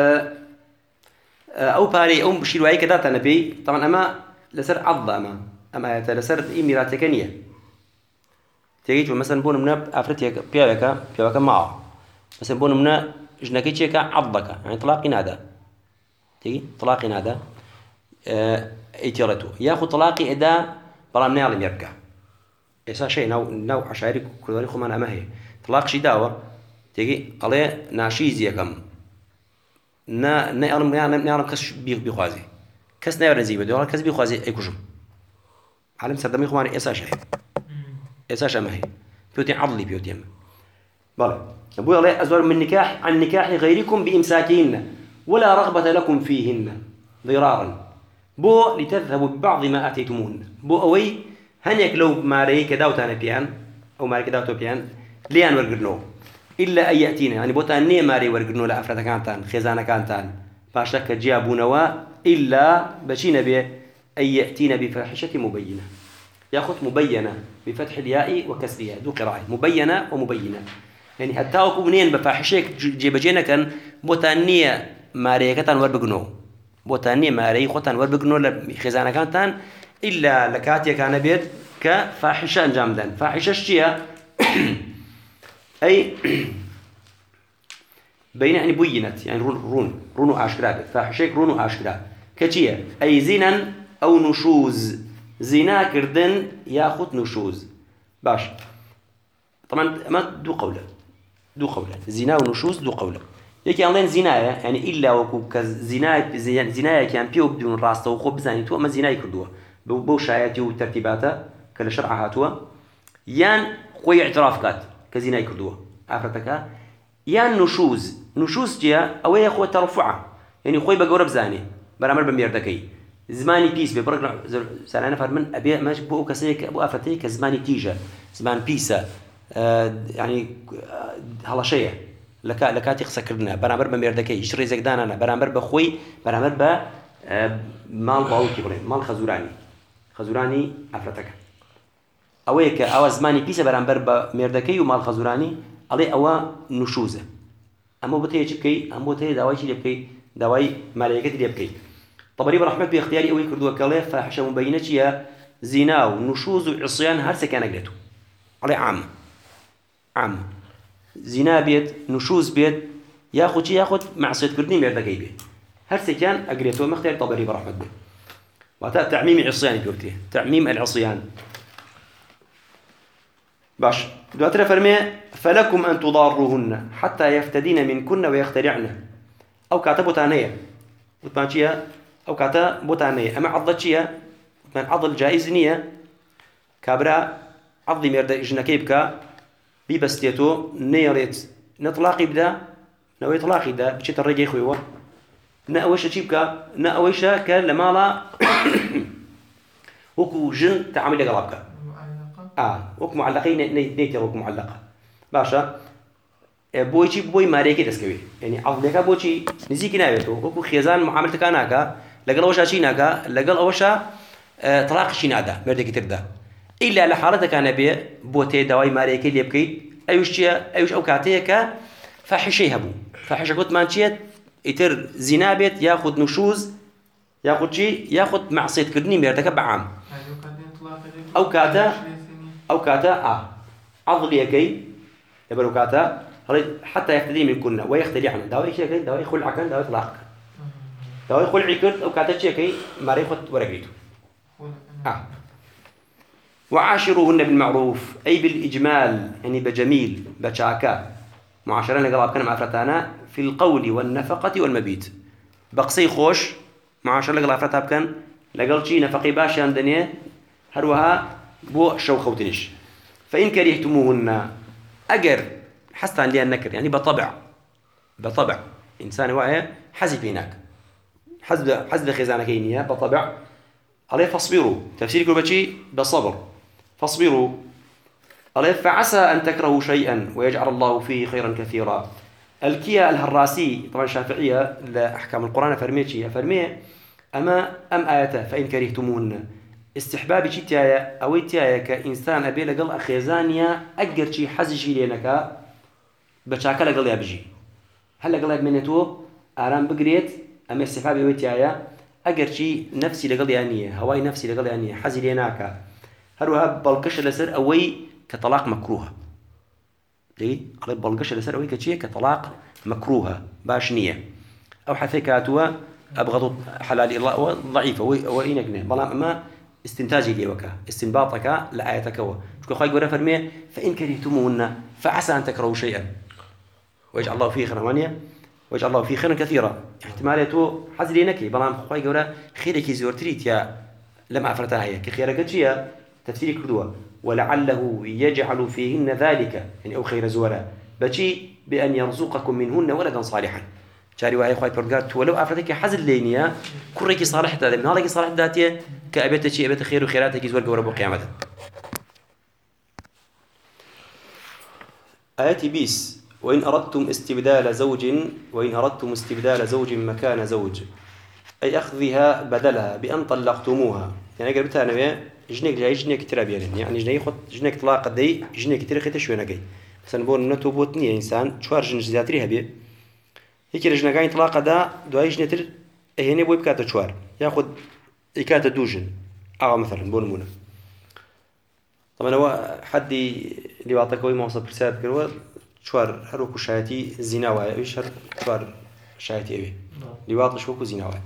A: أو باري أو بشيل وعيك داتا نبي طبعا أما لسر عض أما أما لسر إميرات كنية تيجي مثلا بون منا أفرتي بياوكا بياوكا معه مثلا بون منا جنكيتشي كعضك يعني طلاق نادا تيجي طلاق نادا إتيرته ياخذ طلاقي إدا بلا من يعلم يركع إيش شيء نوع نوع عشائري كل خمان أما هي طلاق شي داوة تيجي عليه ناشيزية كم نا نعلم نعلم نعلم كس بيخوازي كس نعرف زي بدو كس بيخوازي أي كشم علم سردمي خواني إيش شيء إيش أما هي بيوتين عضلي بيوتين بلى أبوي عليه أزواج من نكاح عن نكاح غيركم بإمساكهن ولا رغبة لكم فيهن ضرارا بو لتذهبوا ببعض ما آتيتموهن بو أوي هنيك لو ماري كداوتان بيان أو ماري كداوتو بيان ليان ورقدنو إلا أن يأتينا يعني بوتانية ماري ورقنو لأفراد كانتان خزانة كانتان باشتك جابونوا إلا بشينا به أن يأتينا بفاحشة مبينة يأخذ مبينة بفتح الياء وكسرها ذو قراءة مبينة ومبينة يعني هتاوكو منين بفاحشة جيبجينا كان بوتانية ماري كتان ورقنو بوتانية ماري خوتان ورقنو لخزانة كانتان إلا لكاتيا كان بيت كفاحشة أنجامدان فاحشة الشيء أي بين يعني بينت يعني رون رون رونو عشرة فاحشة رونو عشرة كتير أي زنا أو نشوز زنا كردن ياخذ نشوز باش طبعا ما دو قولة دو قولة زنا ونشوز دو قولة يكي عندنا زنا يعني إلا وكو كزنا زنا كان بيو بدون راسته وخوب زاني تو أما زنا يكردوه بو شاياتي وترتيباته كل شرع هاتوا يان خوي اعتراف كات كزنا يكردوه عفرتك يان نشوز نشوز جيا أو يا أخوة ترفعه يعني خوي بجورب زاني برامر بميردكي زماني بيس ببرق سألنا فرمن أبي ماش بو كسيك أبو أفرتي كزماني تيجا زمان بيسا آه يعني آه هلا شيء لك لكاتي خسكرنا برامر بميردكي يشري زكدان أنا برامر بخوي برامر ب آه مال باوكي بري مال خزوراني خزوراني أفرتك أويك أو زماني بيسا برامر بميردكي ومال خزوراني عليه أو نشوزه أما بتيجي بكي أما بتيجي دوايش اللي بكي داوای مالەیەکەتی لێ بکەیت. طبری بەڕەحمەت بە اختیاری ئەوەی کردووە کەڵێ فاحشە مبەینە چییە؟ زینا و نوشوز و عصیان هەرسێکیان ئەگرێتەوە. ئەڵێ عام عام زینا بێت، نوشوز بێت، یاخود چی یاخود معسیەتکردنی مێردەکەی بێت، هەرسێکیان ئەگرێتەوە مەختیاری طبری بەڕەحمەت بێت. واتە تعمیم عصیانی پێوتێ، تعمیم العصیان. باش دواتر فەرمێ فلكم أن تضاروهن حتى يفتدين منكن ويخترعن. أو كاتب بوتانية وتمان چییە؟ أو كاتب بوتانية أما عضل چییە؟ وتمان عضل جائز نییە کابرا عضی مێردە ژنەکەی بکە بیبەستێتۆ نێڕێت نەطلاقی بدا نەوەی طلاقی دا بچێتە ڕێگەی خۆیەوە نە ئەوەشە چی بکە نە ئەوەیشە کە لە ماڵە وەکو ژن تەعامل لەگەڵا بکە آه وەکو معلقەی نەیتێ وەکو معلقە باشە بۆی چی بۆی مارەیەکی دەستکەوێت یعنی عەضلەکە بۆچی نزیکی ناوێتەوە وەکو خێزان معاملەتەکە ناکە لەگەڵ ئەوەشە چی ناکە لەگەڵ ئەوەشە طلاقیشی نادا مێردێکی تردا ئیلا لە حاڵەتەکانە بێ بۆ تێ داوای مارەیەکەی لێ بکەیت ئەوش چییە ئەوش ئەو کاتەیە کە فاحشەی هەبوو فاحشە گوتمان چیت ئیتر زینا بێت یاخود نوشوز یاخود چی یاخود معسیەتکردنی مێردەکە بەعام ئەو کاتە ئەو کاتە ئا عەضڵیەکەی لەبەرەو کاتە حتى يفتدي منكن ويخترعن داوای چیەکەی داوای خولعەکەن داوای طلاقەکەن داوای خولعی کرد ئەو کاتە چیەکەی مارەی خۆت وەرەگریتوە آه. وعاشروهن بالمعروف أي بالإجمال يعني بجميل بشاكا معاشرة لقلاب كان مع فرتانا في القول والنفقة والمبيت بقصي خوش معاشرة لقلاب فرتاب كان لقل شي نفقي باشي عندني هروها بو شو خوتنش فإن كرهتموهن أجر حستان لي النكر يعني بطبع بطبع إنسان واعي حزب هناك حزب حزب خزانة كينية بطبع عليه فاصبروا تفسير كل شيء بالصبر فاصبروا عليه فعسى أن تكرهوا شيئا ويجعل الله فيه خيرا كثيرا. الكيا الهراسي طبعا شافعية لأحكام القرآن فرميتشي فرمي أما أم آياته فإن كرهتمون استحبابي شتايا أو تايا كإنسان أبي لقل أخيزانيا أجر شي حزشي لينك بشاكل لقل يبجي هل لقل منتو آرام بقريت أما استحبابي وتايا أجر شي نفسي لقل يانية هواي نفسي لقل يانية حزي ليناك هروها بلقش لسر أوي كطلاق مكروه ليه؟ قال بلقش لسر أوي كشيء كطلاق مكروه باش نية أو حثيكاتوا أبغض حلال الله ضعيفة وإنك نه بلا ما استنتاجي لي وكا استنباطك لآياتك هو شو خاي يقول فرمي فإن كرهتموهن فعسى أن تكرهوا شيئا ويجعل الله فيه خيرا وانيا ويجعل الله فيه خيرا كثيرا احتمالته حزلي نكي بلا خاي يقول خيرك زور تريد يا لم أفرتها هي كخيرك شيء تفسير كردوة ولعله يجعل فيهن ذلك يعني أو خير زورا بشي بأن يرزقكم منهن ولدا صالحا شاري وهي خواهي بردقات ولو أفرتك حزل لينيا كرك صالح هذا من هذا صالح ذاتيه كأبيت شيء أبيت خير وخيراتك زور قرب قيامته. آياتي بيس وإن أردتم استبدال زوج وإن أردتم استبدال زوج مكان زوج أي أخذها بدلها بأن طلقتموها يعني قربتها أنا جنيك جاي جنيك ترابيان يعني جنيك خد جنيك طلاق دي جنيك تري خيت شو نجاي مثلا بون نتو بوتني إنسان شوار جن زياتري هبي هيك رجنا طلاق دا دواي جنيتر هنا بوي بكات شوار ياخد إكات دوجن أو مثلا بون مونا طبعا هو حد اللي بعطيك هو موصل برسالة كروه شوار هروكو شايتي زنا واي إيش هر شوار شايتي أبي اللي بعطي شوكو زنا واي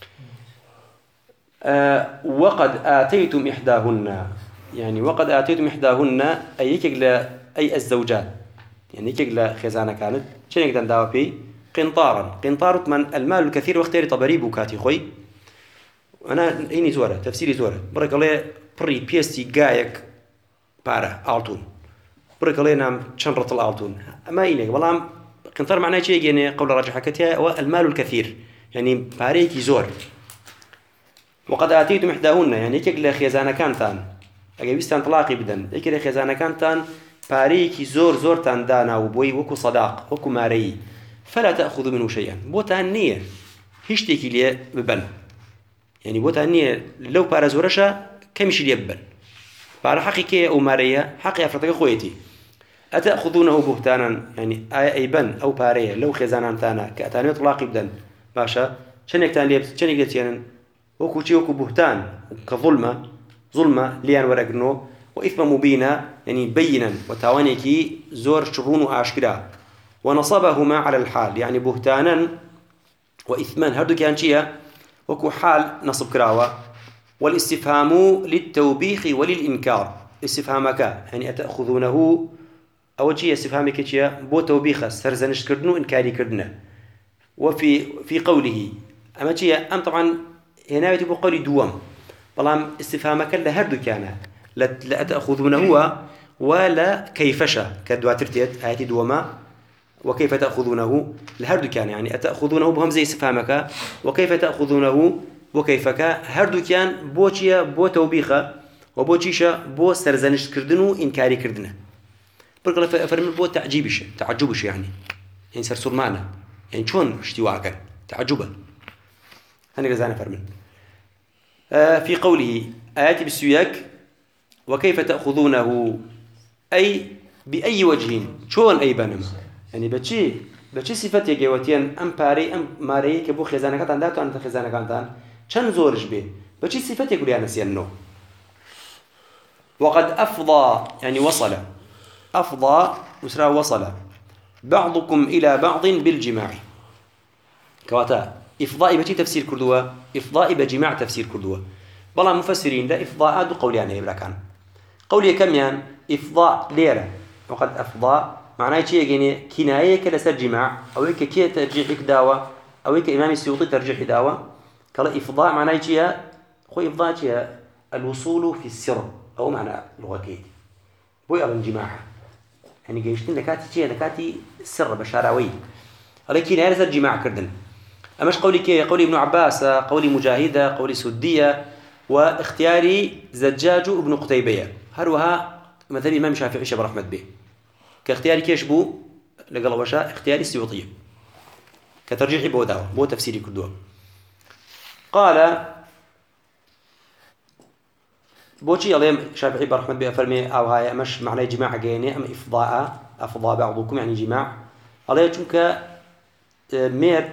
A: أه وقد آتيتم إحداهن يعني وقد آتيتم إحداهن أي كجلا أي الزوجات يعني كجلا خزانة كانت شنو يقدر نداوي بي قنطارا قنطار من المال الكثير واختيار طبري بوكاتي خوي أنا هني زورة تفسيري زورة برك الله بري بيستي جايك بارا ألتون برك الله نام شنرة الألتون ما إنك والله قنطار معناه شيء يعني قول الراجح حكتها هو المال الكثير يعني باريكي زور وقد آتيتم إحداهن يعني كجلا خزانة كانتان أجيبستان طلاقي بدن كجلا خزانة كانتان باريكي زور زور تندانا وبوي وكو صداق وكو ماري فلا تأخذوا منه شيئا بوتانية هشتكي لي ببن يعني بوتانية لو بارا زورشا كمش لي ببن بارا حقيقية أو مارية حقي أفرتك خويتي أتأخذونه بهتانا يعني أي بن أو بارية لو خزانة تانا كأتانية طلاقي بدن باشا شنك تان ليبس شنك ليتيان وكو شي وكو بهتان كظلمة ظلمة ليان ورقنو وإثم مبينا يعني بينا وتوانيكي زور شرون وآشكرا ونصبهما على الحال يعني بهتانا وإثمان هردو كان شيئا وكو حال نصب كراوة والاستفهام للتوبيخ وللإنكار استفهامك يعني أتأخذونه أول شيء استفهامك شيئا بو توبيخ سرزنش كردنو إنكاري كردنا وفي في قوله أما شيئا أم طبعا هنا يتبقى قولي دوام بلام استفهامك لهردو كان لا أتأخذونه ولا كيفشا كدواترتيت آياتي دوما وكيف تأخذونه لهردو كان يعني أتأخذونه بهم زي استفهامك وكيف تأخذونه وكيفك هردو كان بوشيا بو توبيخة وبوشيشا بو سرزنش كردنو إنكاري كردنا برقل فرمي بو تعجيبش تعجبش يعني يعني سرسور معنا يعني شون اشتواء تعجبا هني غزانا فرمن آه في قوله آياتي بالسياك وكيف تأخذونه أي بأي وجه شون أي بانما يعني بتشي بتشي صفتي جواتين أم باري أم ماري كبو خزانة كان داتو أنت خزانة كان شن زورج به بتشي صفتي يقول أنا سينو وقد أفضى يعني وصل أفضى وسرا وصل بعضكم إلى بعض بالجماع كواتا إفضاء بتشي تفسير كردوة إفضاء بجماع تفسير كردوة والله مفسرين لا إفضاء دو قولي يعني إبراكان قولي كم يعني إفضاء ليرة وقد أفضى معناه شيء يعني كناية كلا سر جماع أو هيك كي ترجيح دعوة أو هيك إمام السيوطي ترجيح دعوة كلا إفضاء معناه شيء خو إفضاء شيء الوصول في السر أو معنى لغة كيد بوي على الجماع يعني جيشتين لكاتي شيء لكاتي سر بشاراوي على كناية سر جماع كردن أمش قولي كي قولي ابن عباس قولي مجاهدة قولي سدية واختياري زجاج ابن قتيبية هروها مثل الإمام الشافعي شبه رحمة به كاختياري كيش بو لقل وشاء اختياري السيوطية كترجيحي بو داوة بو تفسيري كردوه قال بوشي عليهم شافعي برحمة به فرمي أو هاي مش معنى جماعة جيني أم إفضاء أفضاء بعضكم يعني جماع عليه شنك مير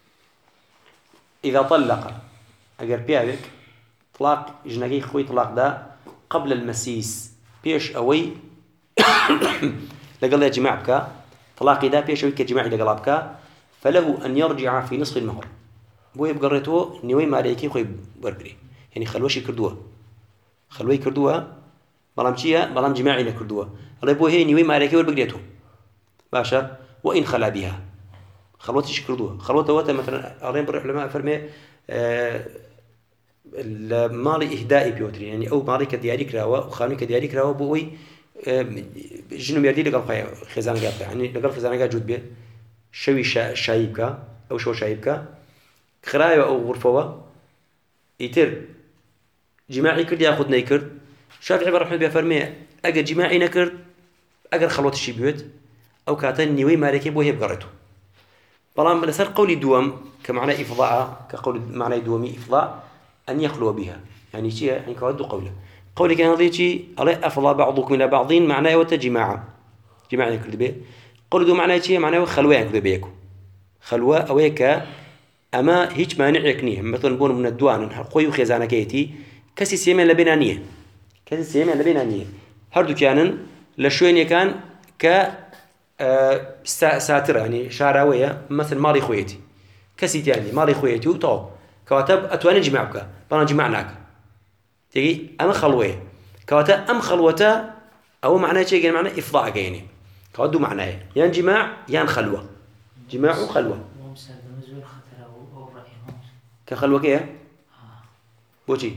A: إذا طلق أجر بيابك طلاق جناقي خوي طلاق دا قبل المسيس بيش أوي لقال يا جماعة بك طلاقي دا بيش أوي كجماعي لقال بك فله أن يرجع في نصف المهر بوي بقرته نوي ماريكي خوي بربري يعني خلوشي كردوه خلوي كردوه بلام شيا بلام جماعي لكردوه الله بوي هي نوي ماريكي بربريته باشا وإن خلا بها خلوتش كردوه خلوته وقت مثلا أرين بر علماء فرمي آه المالي إهدائي بيوتري يعني أو مالي كدياري كراوة وخاني كدياري كراوة بوي جنو ميردي لقال خزانة قاطع يعني لقال خزانة قاطع جود بيه شوي شا شايبك أو شو شايبك خراية أو غرفة يتر جماعي كرد ياخذ نيكرد شافعي برحمة بيه فرمي أجر جماعي نكرد أجر خلوت الشي بيوت أو كاتن نيوي مالكي بوه بقرته طالما لسر قولي دوام كمعنى إفضاء كقول معنى دوامي إفضاء أن يخلو بها يعني شيء يعني كودو قوله قولي كان هذا شيء على أفضى بعضكم إلى بعضين معناه وتجماعة جماعة كل بيه قولي دو معناه شيء معناه خلوة كل بيكو خلوة أويك أما هيج مانع يكنيه مثلا بون من الدوان خوي وخزانة كيتي كسي سيمين لبنانية كسي سيمين لبنانية هردو كانن لشوين كان ك ساترة يعني شعراوية مثل مالي خويتي كسي تاني مالي خويتي وطو كواتب أتواني جماعك بنا جمعناك تيجي أما خلوة كواتا أم خلوة أو معناه شيء يعني معناه إفضاء يعني كودو معناه يعني جماع يعني خلوة جماع وخلوة كخلوة كيه بوشي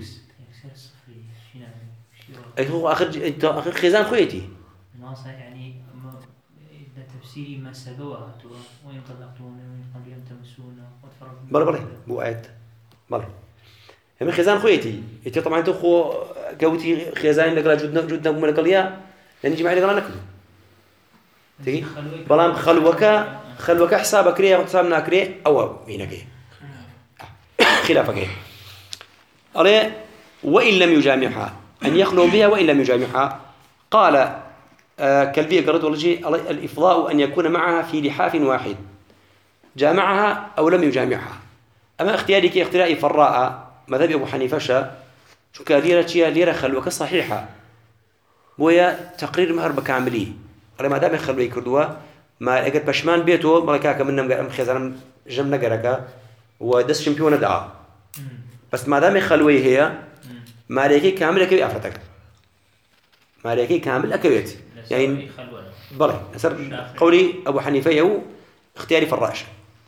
A: أي هو آخر آخر خزان خويتي
B: يعني تفسيري ما سبوها وإن طلقتون وإن قبل أن تمسونا وتفرقوا
A: بلا بلا بو آيات بلا هم خزان خويتي يتي طبعا انتو خو قوتي خزان لقلا جودنا جودنا بملقليا لان جماعي لقلا نكدو تيجي بلام خلوك خلوك حسابك ري حسابنا كري او هناك خلافك أري وإن لم يجامعها أن يخلو بها وإن لم يجامعها قال آه كلبية قرأت والله الإفضاء أن يكون معها في لحاف واحد جامعها أو لم يجامعها أما اختياري كي اختياري فراء مذهب أبو حنيفة شا شو كليرة شيء ليرة خلوة صحيحة بويا تقرير مهر بكاملي على ما دام خلوة كردوا ما أجد بشمان بيته ملكاك منهم قام خزانة جم نجرك ودس شامبيون دعاء بس ما دام خلوة هي مالكي كامل كبي أفرتك مالكي كامل أكبيت يعني بلى أسر قولي أبو حنيفة يو اختياري فراش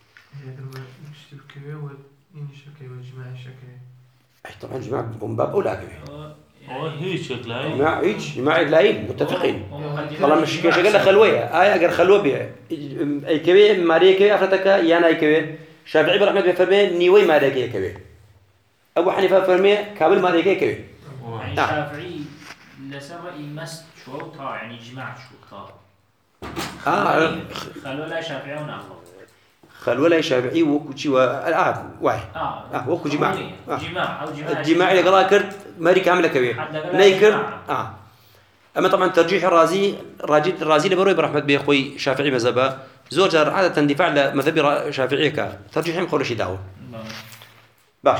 A: طبعا جماعة من باب أولى كبير
C: هو هيك شكلها
A: جماعة هيك جماعة لاين متفقين والله مش كيش قال خلوية آية أجر خلوة بيه أي كبير مالكي كبي أفرتك يعني أي كبير شافعي برحمة بفرمي نيوي مالكي كبير أبو حنيفة فرمي كامل مالكي كبير
B: يعني شافعي لسر يمس شو طا يعني جماعة شو طا
A: آه
B: خلوا لا شافعي وناخذ
A: خلوا لا شافعي وكوشي والآن واحد
B: آه
A: آه وكو جماعة
B: جماعة أو جماعة
A: الجماعة اللي قالها كرت ماري كاملة كبير نيكر آه أما طبعا ترجيح الرازي راجي الرازي اللي بروي برحمة بيخوي شافعي مذهبه زوجة عادة دفاع لمذهب شافعي كا ترجيحهم قول شيء داو باش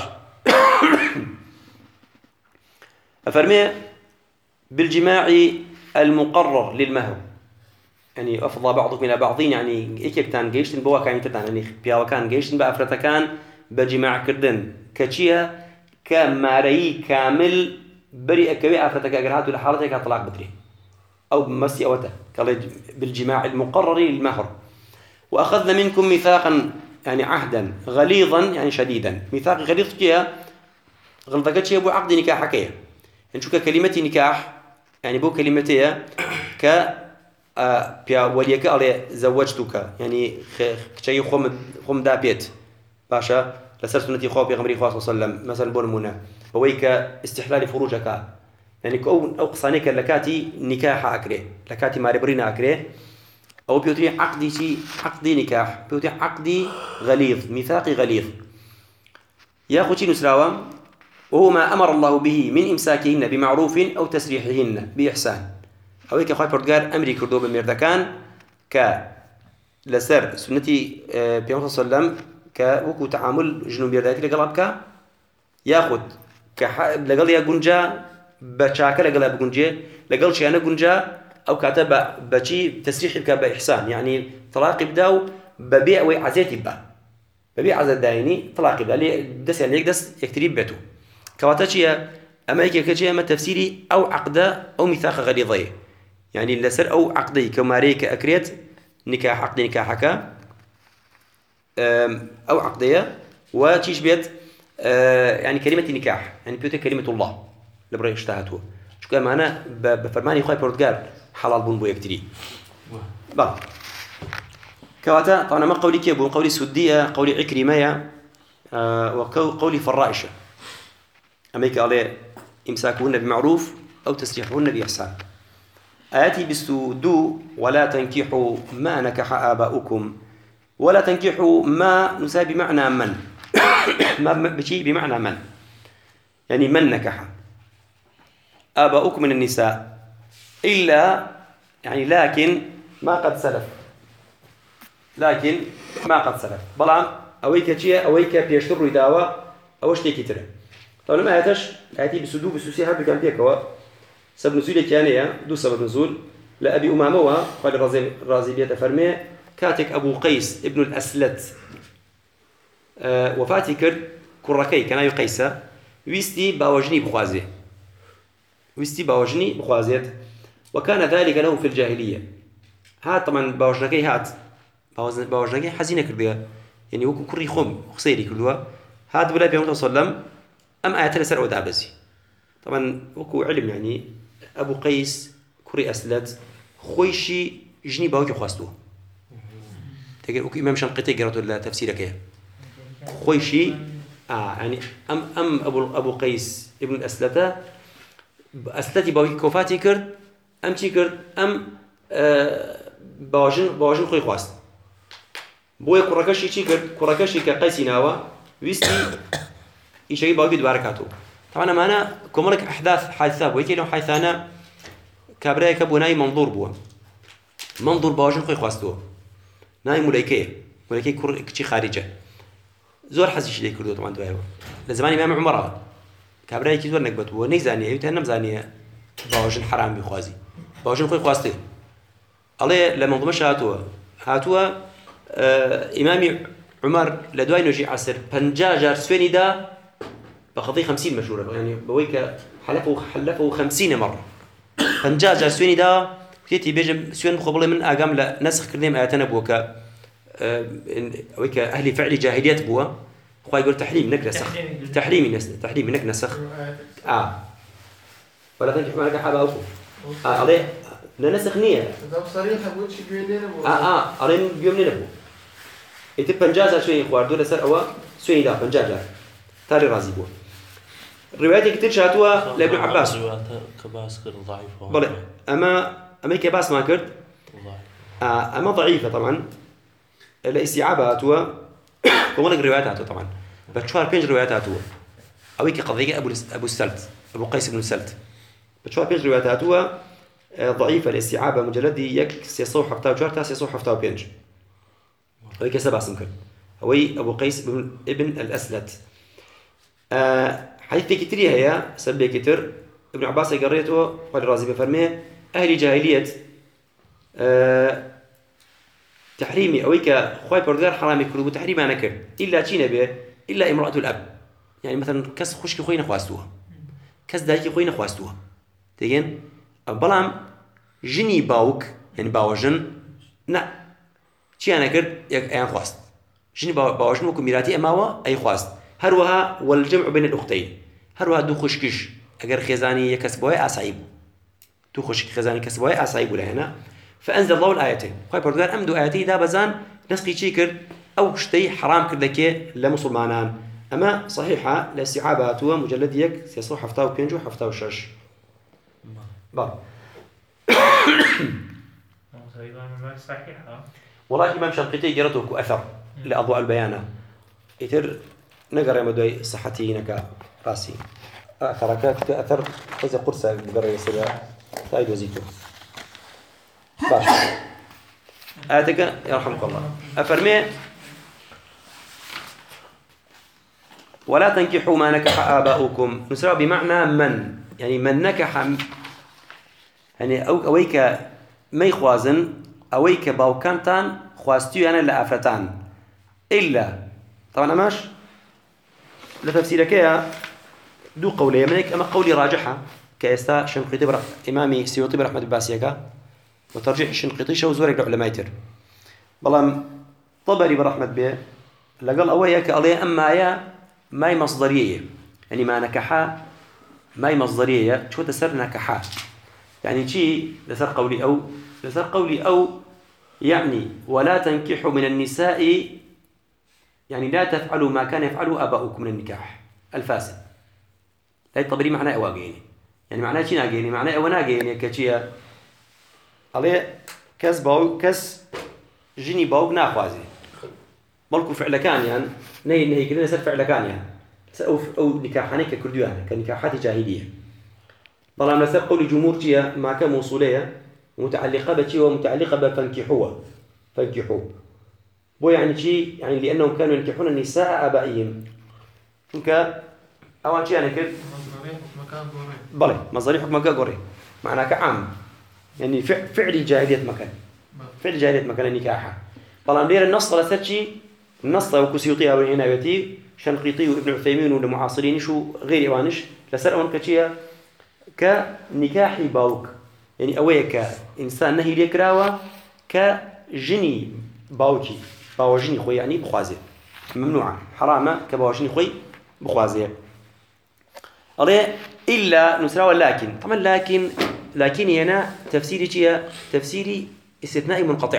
A: أفرمي بالجماع المقرر للمهر يعني أفضى بعضكم إلى بعضين يعني إيش كان جيشتن بوا كان يتتان يعني بيا وكان جيشتن بأفرتكان بجماع كردن كشيا كماري كامل بريء كبير أفرتك أجرهات ولا حالتك هطلع بدري أو بمسي أوته قال بالجماع المقرر للمهر وأخذنا منكم ميثاقا يعني عهدا غليظا يعني شديدا ميثاق غليظ كيا غلظك شيء أبو عقد نكاح كيا نشوف كلمة نكاح يعني بو كلمتها ك بيا وليك على زوجتك يعني شيء خم خم دابيت باشا لسر سنتي خواب يغمري خواه صلى الله عليه وسلم مثلا بورمونا ويك استحلال فروجك يعني كأو أو قصانيك لكاتي نكاح أكره لكاتي ماربرينا أكره أو بيوتري عقدي شيء عقدي نكاح بيوتري عقدي غليظ ميثاقي غليظ يا خوتي نسراوام وهو ما أمر الله به من إمساكهن بمعروف أو تسريحهن بإحسان أو هيك أخوي بردقار أمري كردو بمردكان ك لسر سنتي بيوم صلى الله عليه وسلم كوكو تعامل جنوب يرداتي لقلبك ياخد كح لقل يا جنجا بشاكة لقل بجنجة لقل شيء أنا جنجا أو كاتب بشي تسريح بك بإحسان يعني طلاق بداو ببيع وعزيت با ببيع عزت دايني طلاق بدا لي دس يعني يقدس يكتريب بيته كواتشيا أما هيك كشيء أما تفسيري أو عقدة أو ميثاق غليظية يعني لسر أو عقدي كماريك أكريت نكاح عقد نكاحك أو عقدية وتيش بيت يعني كلمة نكاح يعني بيوتي كلمة الله لبرا اشتهته شو كان معنا بفرماني خوي بورتغال حلال بون بو يكتري بعد كواتا طبعا ما قولي كيبون قولي سدية قولي عكرمية وقولي فرائشة أمريكا عليه إمساكهن بمعروف أو تسريحهن بإحسان آياتي بسودو ولا تنكحوا ما نكح آباؤكم ولا تنكحوا ما نساوي بمعنى من ما بشيء بمعنى من يعني من نكح آباؤكم من النساء إلا يعني لكن ما قد سلف لكن ما قد سلف بلان أويك شيء أويك بيشتر رداوة أوش تيجي ترى طبعا ما هتش آياتي بسودو بسوسي هذا كان بيكوا سبب نزول كانية دو سبب نزول لأبي أمامة قال الرازي الرازي بيتفرمي كاتك أبو قيس ابن الأسلت أه وفاتي كرد كركي كان يقيسه ويستي باوجني بخوازي ويستي باوجني بخوازيت وكان ذلك له في الجاهلية هات طبعا باوجنكي هات باوجنكي حزينة كردية يعني وكو كري خم خسيري كردوها هات بلا بيوم صلى الله عليه وسلم أم آيات لسر أو دابزي طبعا وكو علم يعني أبو قيس كري أسلت خويشي جني باوكي خواستوه تقول وكو إمام شنقيطي قرأت ولا تفسيرك إيه خويشي آه يعني أم أم أبو أبو قيس ابن الأسلتة أسلتي باوكي كوفاتي كرد أم شي كرد أم آه باوجن باوجن خوي خواست بوي كركشي شي كرد كركشي كقيسي ناوا ويستي يشي باوكي دباركاتو طبعا ما أنا كمرك أحداث حادثة بويكي لو حادثانا كابراي كبو ناي منظور بوا منظور باوجن خوي خواستوه ناي ملايكي ملايكي كر كشي خارجة زور حزيش ليه كردو طبعا دوايو لزماني إمام عمر كابراي كي زور نكبت ونيزاني أيوة تهنم زاني باوجن حرام بخوازي باوجن خوي خواسته عليه لما ضمش هاتوا هاتوا آه إمامي عمر لدواي نجي عصر بنجاجر سفيني دا بقضي خمسين مشهورة يعني بويك حلفوا حلفوا خمسين مرة بنجاجر سفيني دا كتي بيجم سفين مخبلة من أقام لنسخ كرديم آياتنا بوكا آه ويك أهل فعل جاهليات بوا خوي يقول تحريم نك نسخ تحريمي نس تحريمي نك نسخ آه ولا تنجح معك حابة أوفو آه عليه نسخ نية
D: إذا صريحة بوش بيونين
A: آه آه عليه بيومنين أبو إنت بنجازة شوي خوار دولة سر أوا سوي دا بنجازة تاري رازي بوا رواية كتير شاتوا لابن عباس
C: كباس كر ضعيفة
A: بلى أما أما كباس ما كرت آه أما ضعيفة طبعا الاستيعابة هاتوا كمان الروايات هاتوا طبعا بتشوار بينج روايات هاتوا أويك قضية أبو أبو السلت أبو قيس بن السلت بتشوار بينج روايات هاتوا ضعيفة الاستيعابة مجلدي يك سيصوح حفتاو جارتها سيصوح حفتاو بينج أويك سبع سمكر هوي أبو قيس بن ابن الأسلت آه حديث كتير هي سبب كتير ابن عباس قريته قال رازي بفرميه أهل جاهلية آه تحريمي أويك خوي بردار حرامي كروب تحريم أنا كر إلا تشين به إلا امرأة الأب يعني مثلا كس خشك خوي نخواستوها كس دايك خوي نخواستوها تيجين بلام جني باوك يعني باوجن نا شي أنا كر يك أنا خواست جني باوجن وكم ميراتي أماوا أي خواست هروها والجمع بين الأختين هروها دو خشكش أجر خزاني يكسبوه أصعيب دو خشك خزاني كسبوه أصعيب ولا هنا فأنزل الله الآيتين خوي بردار أم دو آياتي دا بزان نسقي شيكر أو شتي حرام كردكي لمسلمانان أما صحيحة لاستيعاباتها مجلد يك سيصو حفتاو بينجو حفتاو شش بل
B: صحيحة
A: والله إمام شنقيطي قرأته كأثر لأضواء البيانة يتر نقرأ مدوي صحتي نكا راسي أثرك كأثر هذا قرصة بقرأ يصير تايد وزيته باش آتك يرحمك الله أفرمي ولا تنكحوا ما نكح آباؤكم نسرع بمعنى من يعني من نكح يعني أو أويك ما يخوازن أويك باوكانتان خواستيو أنا لأفرتان إلا طبعا أماش لتفسيرك يا دو قولي منك أما قولي راجحة كأستا شنقيطي برح إمامي سيوطي برحمة الباسيكا وترجيح الشنقيطي شو زورك العلماء تر بلام طبري برحمة به لقال أويا كأليه أما يا ماي مصدرية يعني ما نكحا ماي مصدرية شو تسر نكحا يعني شيء لسر قولي أو لسر قولي أو يعني ولا تنكحوا من النساء يعني لا تفعلوا ما كان يفعله آباؤكم من النكاح الفاسد هاي طبري معناه أواجيني يعني معناه شيء ناجيني معناه أوناجيني كشيء عليه كس باو كس جني باو ناخوازي ملكو فعل كان يعني نهي نهي كذا نسر فعل كان يعني أو أو نكاحاني ككرديان كنكاحات جاهلية طالما نسر قول جمهور جيا ما كان موصولية متعلقة بشيء ومتعلقة بفنكحوه فنكحوه بو يعني شيء يعني لأنهم كانوا ينكحون النساء آبائهم شنك أول شيء أنا كده بلى مصدري حكم مكان قري معناه كعام يعني فعل جاهلية مكان فعل جاهلية مكان النكاح طالما دير النص على سرشي النص وكسيوطي أو العنايتي شنقيطي وابن عثيمين والمعاصرين شو غير إيوانش لسرعون كشيء كنكاح باوك يعني أويك إنسان نهي ليكراوة كجني باوكي باوجني خوي يعني بخوازي ممنوعة حرامة كباوجني خوي بخوازي عليه إلا نسراوة لكن طبعا لكن لكن هنا تفسيري شيء تفسيري استثنائي منقطع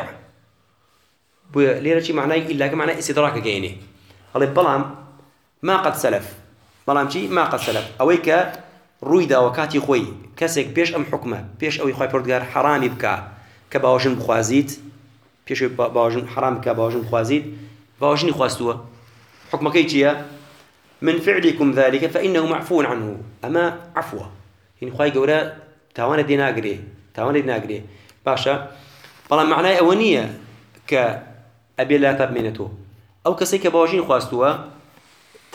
A: ليرة شيء معناه إلا كمعنى استدراك جيني عليه بلام ما قد سلف بلام شيء ما قد سلف أويك رويدا وكاتي خوي كسك بيش أم حكمه بيش أوي خوي بردقار حرامي بكا كباوجن بخوازيت بيش باوجن حرام كباوجن بخوازيت باوجني خواستوه حكمك كيتيا من فعلكم ذلك فإنه معفو عنه أما عفوه يعني خوي جورا تاوانا ديناغري تاوانا ديناغري باشا بلام معناه أونية كأبي لا تبمينته أو كسيك باوجين خواستوه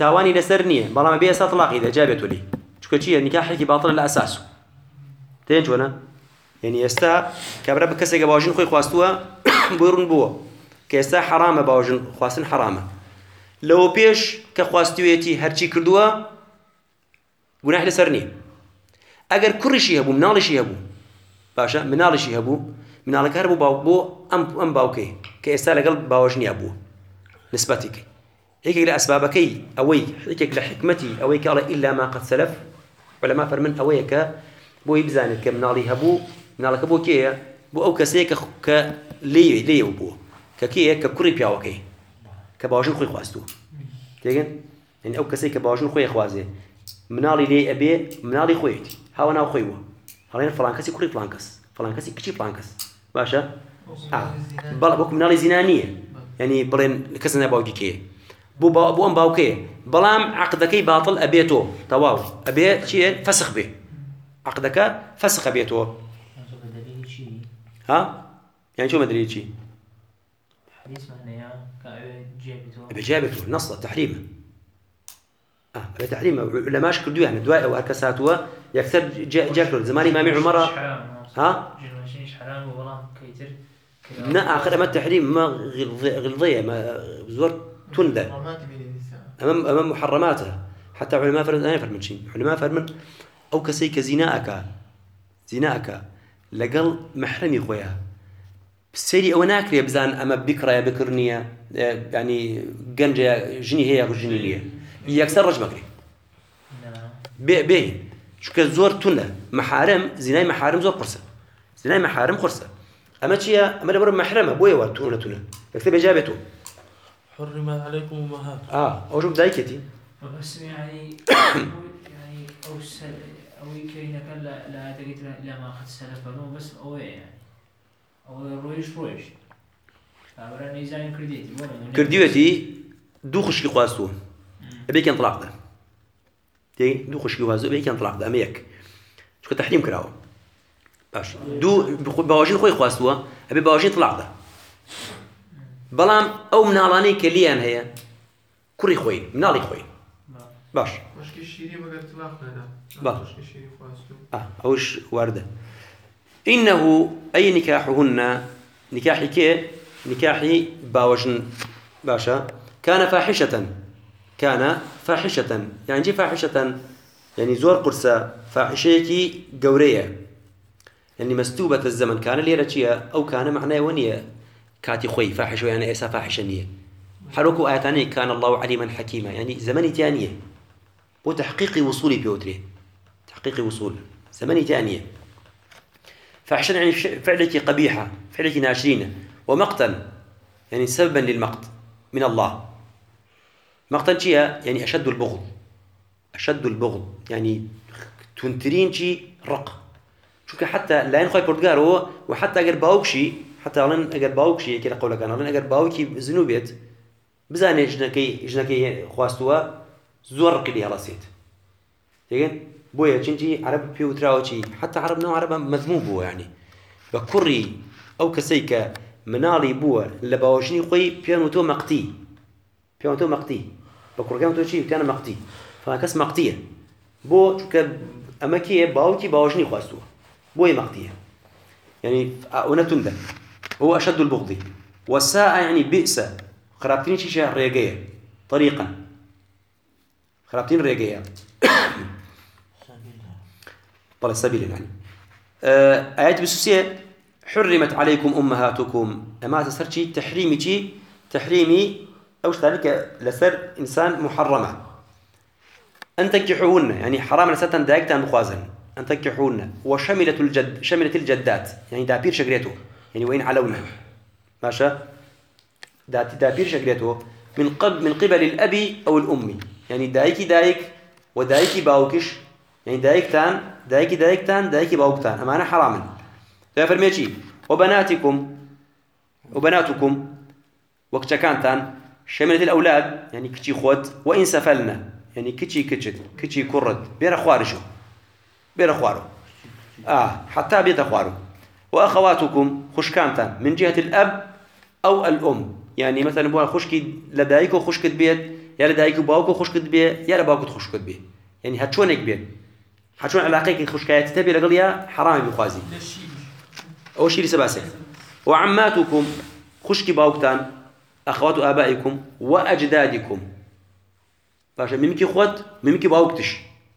A: تاواني لسرنية بلا ما بيسا طلاق إذا جابته لي شو كشيء نكاحك باطل لأساسه تين شونا يعني يستا كبر بكسر باوجين خوي خواستوا بيرون بوا كيستا حرامة باوجين خواستن حرامة لو بيش كخواستويتي هرشي كردوا جناح لسرنية أجر كل شيء هبو منال شيء هبو باشا منال شيء هبو منال كهربو باو بو أم أم باوكي كيستا لقلب باوجني أبو نسبتك هيك لأسبابكي أوي هيك لحكمتي أوي قال إلا ما قد سلف ولا ما فرمن أويك بو يبزانك منالي هبو منالك بو كيه بو أو كسيك ك لي لي بو ككيه ككوري بياوكي كباوجن خوي خواستو تيجن يعني أو كسيك باوجن خوي خوازي منالي لي أبي منالي خويتي هاو أنا خويوا هالين فلانكسي كوري فلانكس فلانكسي كشي فلانكس باشا آه بلا بوك منالي زنانية يعني بلين كسنا باوجي كيه بو با بو أم باوكي بلام عقدكي باطل أبيتو تواو أبي شيء فسخ به عقدك فسخ أبيتو ها يعني شو مدري شيء
B: حديث معناه يا كجابته
A: بجابته نص التحريم اه بتحريم ولا ماش كردو يعني دواء او هكساتوا يكثر جاكل زماني ما معي عمره ها
B: جنوشيش حرام وبلام كيتر
A: نا اخر ما التحريم ما غلظيه ما زور تندى امام امام محرماتها حتى علماء فرد انا فرمن شيء علماء فرمن او كسيك زناءك زناءك لقل محرمي خويا بسيري او ناكري بزان اما بكره يا بكرنيه يعني جنجه جني هي جنينيه يكسر رجمك بي بي شو كزور تونه محارم زناي محارم زور قرصه زناي محارم قرصه اما شيء اما دبر محرمه بويا ورتونه تونه يكتب اجابته
C: حرم عليكم امهاتكم
A: اه او شوف دايكتي
B: بس يعني يعني او س او كاين كان لا لا تجيت لا ما اخذ سلف انه بس او يعني او رويش رويش عبر نيزان كريديتي ولا
A: كرديوتي دو خشكي خواستو ابي كان طلاق ده تي دو خشكي خواستو ابي كان طلاق ده اميك شو تحريم كراو باش دو باوجين خوي خواستو ابي باوجين طلاق ده بلام او منالاني كليان هي كوري خوي منالي خوي باش
D: مش كشيري بقى طلاق هنا
A: باش
D: مش كشيري خواستو
A: اه اوش ورده انه اي نكاحهن نكاحي كي نكاحي باوجن باشا كان فاحشة كان فاحشة يعني جي فاحشة يعني زور قرصة فاحشيكي قورية يعني مستوبة الزمن كان ليرتشيا أو كان معناه ونية كاتي خوي فاحش يعني إيسا فاحشة نية حركوا آياتاني كان الله عليما حكيما يعني زمني تانية وتحقيق وصولي بيوتري تحقيق وصول زمني تانية فاحشة يعني فعلك قبيحة فعلك ناشرين ومقتا يعني سببا للمقت من الله مقتا شيء يعني أشد البغض أشد البغض يعني تنترين شيء رق شو حتى لا ينخوي بورتغالو وحتى أجر باوكشي حتى ألين أجر باوكشي كده قولك أنا ألين أجر باوكي زنوبيت بزاني جنكي جنكي خواستوا زور قلي هلاسيت تيجين بويا شنتي عرب بيو تراوشي حتى عرب نوع عرب مذموم بوا يعني بكري أو كسيكا منالي بوا لباوشني خوي بيانو تو مقتي بيانو تو مقتي بكرجان تو شيء كان مقتي فكاس مقتيه بو شو أماكي باوكي باوشني خواستوا بوي مقتيه يعني ونتندى هو أشد البغض والساء يعني بئس خرابتين شيء رياجية طريقا خرابتين رياجية طلع سبيل يعني آيات بسوسية حرمت عليكم أمهاتكم أما تسرشي تحريمي شي تحريمي أوش ذلك لسر إنسان محرمة أن تنكحوهن يعني حرام لساتن دايكتان بخوازن أن تنكحوهن وشملت الجد شملت الجدات يعني دابير شجريته يعني وين علونا ماشى دات دابير شجريته من قبل من قبل الأب أو الأم يعني دايكي دايك ودايكي باوكش يعني دايكتان دايكي دايكتان دايكي باوكتان أما أنا حراما ففرميتي وبناتكم وبناتكم وقت كانتان شملت الأولاد يعني كتشي خوت وإن سفلنا يعني كتشي كتشت كتشي كرد بير خوارشو بير خوارو آه حتى بيت خوارو وأخواتكم خش كانتان من جهة الأب أو الأم يعني مثلا بوا خشكي لدايك وخشكة بيت يا لدايك باوكو خوش كد بيه يا لباوكو خوش كد بيه يعني هتشونك بيه هتشون علاقيك خوشكاية تبي لقليا حرام بخوازي أو شيء لسباسه وعماتكم خوشكي باوكتان أخوات آبائكم وأجدادكم باشا ممكن خوات ممكن باوكتش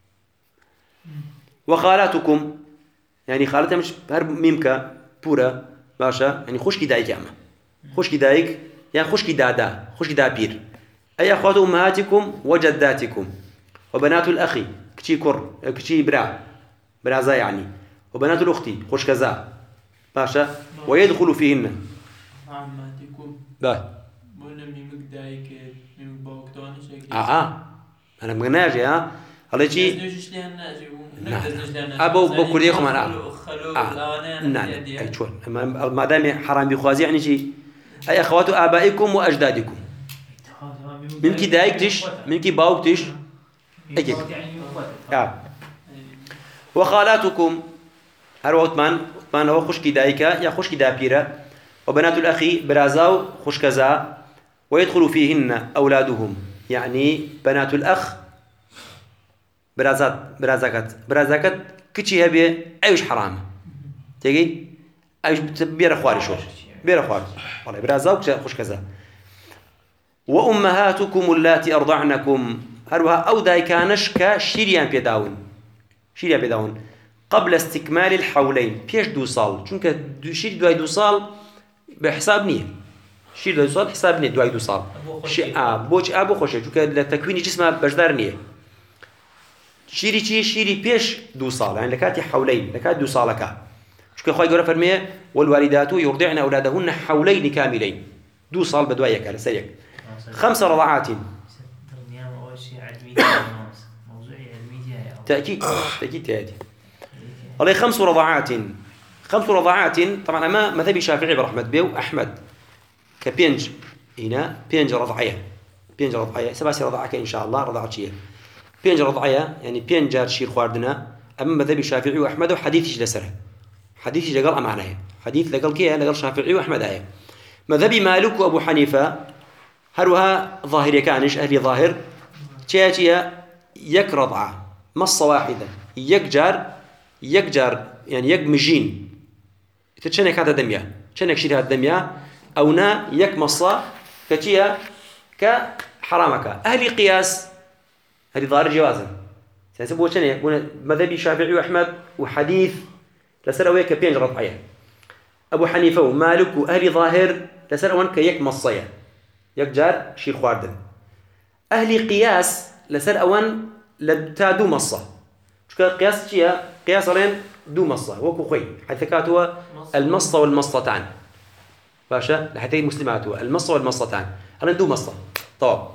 A: وخالاتكم يعني خالتها مش هرب ميمكا بورا باشا يعني خوشكي دايك يا أما خوشكي دايك يعني خوشكي دادا خوشكي دا بير أي أخوات أمهاتكم وجداتكم وبنات الأخ كتي كر كتي برا برازا يعني وبنات الأخت خوش كذا باشا ويدخل فيهن
E: عماتكم
A: با
E: بقولنا ميمك دايك ميمك باوكتاني شكل
A: آه آه أنا مغناجي ها هلا شيء
E: نجوش لها ناجي
A: نعم أبو بكر يخم أنا آه نعم أي شو ما دام حرام بخوازي يعني شيء أي أخوات آبائكم وأجدادكم من كي دايكتش من كي باوكتش أجيك آه وخالاتكم هروت من من هو خوش كي دايكا يا خوش كي دابيرة وبنات الأخي برازاو خوش كذا ويدخل فيهن أولادهم يعني بنات الأخ برازات برازاكت برازاكت كتشي هبي أيش حرام تيجي أيش بير خواري شو بير خواري والله برازاو خوش كذا وأمهاتكم اللاتي أرضعنكم هروها أو دايكانش كشيريان بيداون شيريان بيداون قبل استكمال الحولين بيش دو صال چونك دو شير دواي دو صال بحساب نية شير دواي دو صال بحساب نية دواي دو صال شي آه بوش أبو خوشه چونك لتكوين جسمه بجدار نية شيري چي شيري بيش دو صال يعني لكاتي حولين لكات دو صالكا چونك خواهي قرأ فرمية والوالدات يرضعن أولادهن حولين كاملين دو صال بدوايا كان سريك خمس رضعات تأكيد تأكيد تأتي الله خمس رضعات خمس رضعات طبعا ما مذهب الشافعي برحمة بيو أحمد كبينج هنا بينج رضعية بينج رضعية سباسي رضعك إن شاء الله رضعت شيء بينج رضعية يعني بينجار شير خواردنا أما مذهب الشافعي وأحمد وحديث جلسره حديث جقال أمانه حديث لقال كيه لقال الشافعي وأحمد آية مذهب مالك وأبو حنيفة هروها ظاهر كانش أهل ظاهر تياتيا يك رضعة مصة واحدة يكجار يكجار يعني يك مجين تتشنك هذا دميا تشنك شيء هذا دميا أو نا يك مصة كتيا كحرامك أهل قياس هذه ظاهر جوازا سنسبوا شنو يقول مذهبي الشافعي وأحمد وحديث لسروي كبين رضعية أبو حنيفة ومالك وأهل ظاهر لسروان كيك مصية يكجار شيء خواردن أهل قياس لسر أوان لتادو مصة شو قياس شيء قياس رين دو مصة وكو خوي حيث كاتوا المصة والمصتان باشا لحتى المسلمات المصة والمصتان أنا دو مصة طب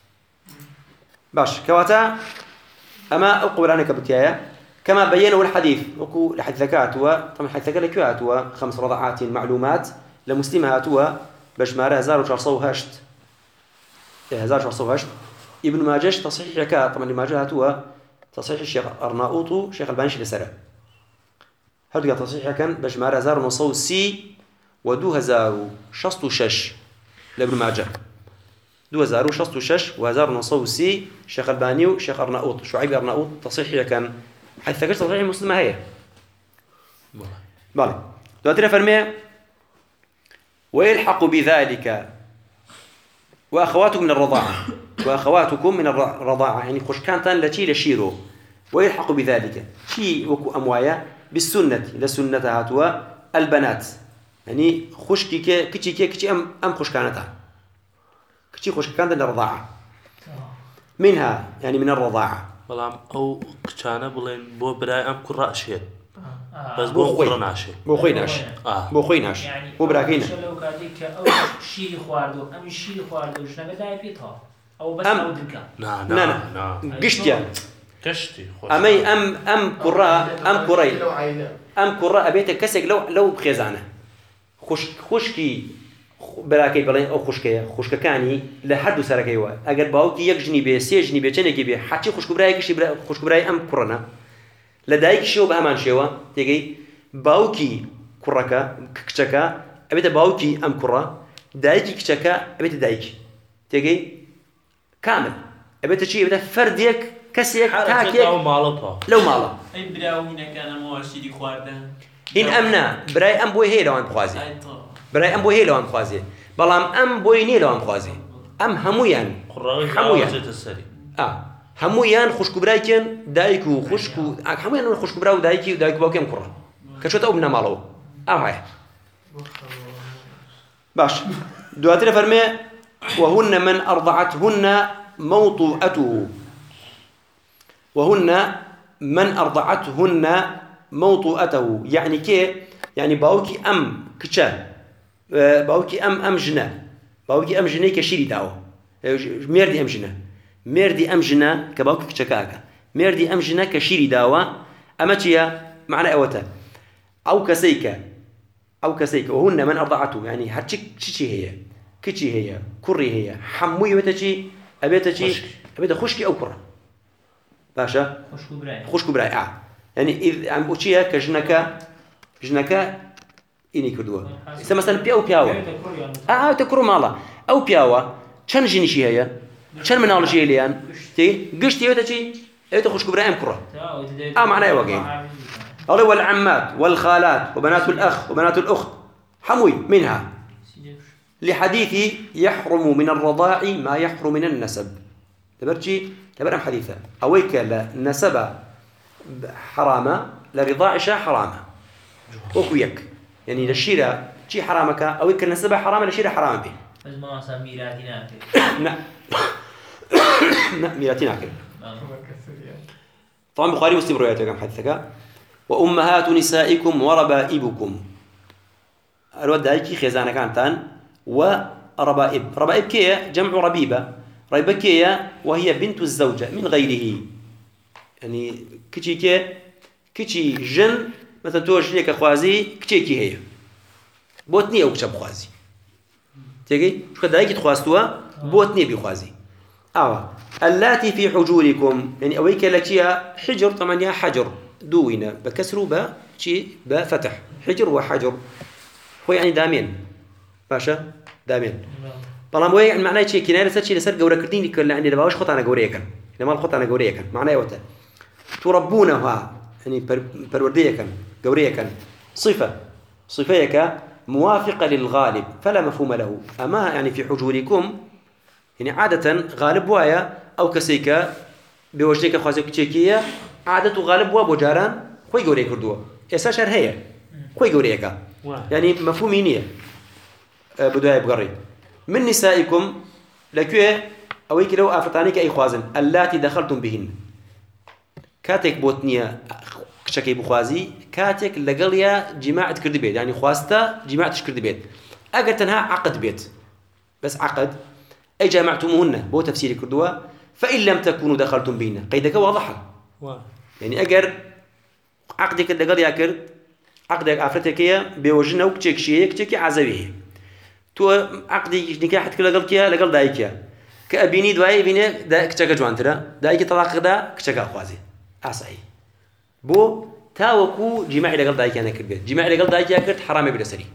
A: باش كواتا أما أقول عنك بتيايا كما بينه الحديث وكو لحديث كاتوا طبعا حديث كاتوا خمس رضعات معلومات لمسلمات بجمارة هزار وشرصو هشت هزار وشرصو هشت ابن ماجه تصحيح كات طبعا لماجه هاتوا تصحيح الشيخ أرناؤوط شيخ الباني لسرة هذا تصحيح كان بجمارة هزار ونصو سي ودو هزار شصت شش لابن ماجه دو هزار وشصت وشش وهزار ونصو سي شيخ الباني وشيخ أرناؤوط شعيب أرناؤوط تصحيح كان حيث ذكرت تصحيح مسلمة هي بالي دواتنا فرمي ويلحق بذلك وأخواتكم من الرضاعة وأخواتكم من الرضاعة يعني خوش كانتان لتي لشيرو ويلحق بذلك شي وكو أموايا بالسنة لسنة هاتوا البنات يعني خوش كي كي كي كي أم أم خوش كانتها كي خوش كانتها الرضاعة منها يعني من الرضاعة
C: بلام أو كشانة بلين بو براي أم كرة أشياء بس
A: بو
C: بو
A: خوي
C: كرة ناشي
A: بو خوي ناش
C: آه
A: بو خوي ناش
B: يعني
A: بو براكينا
B: لو كاتيك أو شيء خواردو أم شيء خواردو شنو بدأ يبيتها أو بس
A: أم.
B: أو دكان
C: نا
A: نا
C: نا
A: نا
C: نا
A: قشتيا
C: كشتي خوش
A: أمي أم أم كرة أم كري أم كرة أبيت كسك لو لو بخزانة خوش خوشكي براكي بلين أو خوشكية خوشك كاني لحد سركيوا أجر باوكي يجني بيه سيجني بيه تني بيه حتى خوشك براي كشي برا خوشك براي أم كرنا لدايك شو بأمان شوا تيجي باوكي كركا كشكا أبيت باوكي أم كرة دايك كشكا أبيت دايك تيجي كامل أبيت شيء بدأ فرديك كسيك
C: حالة
A: تاكيك
C: أو مالطها
A: لو ماله
E: أي براو هنا كان مواشي خواردن
A: إن أمنا براي أم بوي هي لو أم خوازي
E: أي طا
A: براي أم بوي هي لو أم خوازي بلام أم بوي ني لو أم خوازي أم همويان
C: قراري
A: حمويا.
C: حمويا السري
A: آه همويان خشكو برايكن دايكو خشكو همويان خشكو براو دايكي ودايكو باوكم كرة كشوت أو بنا مالو أو هاي باش دواتنا فرمي وهن من أرضعتهن موطوءته وهن من أرضعتهن موطوءته يعني كي يعني باوكي أم كتشا باوكي أم أم جنا باوكي أم جنا كشيري داو ميردي أم جنا ميردي أم جنا كباوكي كتشكاكا ميردي أم جنا كشيري داوا أما تيا معنى أوتا أو كسيكا أو كسيكا وهن من أرضعته يعني هاتشك تشي هي كتشي هي كري هي حموي بتشي أبيتشي أبيت خشكي أو كرة باشا
B: خشكو براي
A: خشكو براي آه يعني إذا عم بوشيها كجنكا جنكا إني كردوا إذا مثلا بياو بياوا آه آه تكرو مالا أو بياوا شن جنشي هي شن من أول شيء ليان تي قشتي بتشي أبيت خشكو براي أم كرة آه معناه وقين الله والعمات والخالات وبنات الأخ وبنات الأخت حموي منها لحديث يحرم من الرضاع ما يحرم من النسب تبرجي تبرم حديثة أويك لنسب حرامة لرضاعشة حرامة وكويك يعني للشيرة شي حرامك أويك النسب حرامة للشيرة حرامة به
B: بس ما صار ميلادنا
A: نعم نعم ميلاتنا كده طبعا بخاري ومسلم روايته كم حدثك وأمهات نسائكم وربائبكم الود هيك خزانة كانتان وربائب ربائب كيا جمع ربيبة ربيبة كيا وهي بنت الزوجة من غيره يعني كتشي كي كتشي جن مثلا توش ليك خوازي كتشي كي هي بوتني أو كتشب خوازي تيجي شو كده هيك تخواستوا بوتني بخوازي آه اللاتي في حجوركم يعني أويك لكيا حجر طبعا يا حجر دوينا بكسر با شي بفتح حجر وحجر هو يعني دامين باشا دامين بلام وين يعني معناه شيء كناية لسه شيء لسه جورا كردين اللي كل عندي دباوش خط أنا جوريا كان لما الخط أنا جوريا كان معناه وقتها تربونها يعني بروردية كان جوريا كان صفة صفيك موافقة للغالب فلا مفهوم له أما يعني في حجوركم يعني عادة غالب وايا أو كسيكا بوجهك خوازك تشيكية عادة غالب وابو جاران خوي جوريا كردوا إساشر هي خوي جوريا يعني مفهومي نية بداية بقري من نسائكم لكوه أويك لو أفرطانيك أي خوازن اللاتي دخلتم بهن كاتك بوتنيا كشكي بخوازي كاتك لقليا جماعة كرد بيت يعني خواستا جماعة كرد بيت أقل تنها عقد بيت بس عقد أي جمعتموهن بو تفسير كردوا فإن لم تكونوا دخلتم بهن قيدك واضحة يعني أقر عقدك لقليا كرد عقدك أفرطكية بوجنه وكتك شيء كتك عزويه تو عقدي نكاحت كلا قلكيا لقل دايكيا كأبيني دواي بيني دا كتك جوانترا دايكي طلاق دا كتك أخوازي أصحي بو تاوكو جماعي لقل دايكيا نكر بيت جماعي لقل دايكيا كرت حرامي بلا سري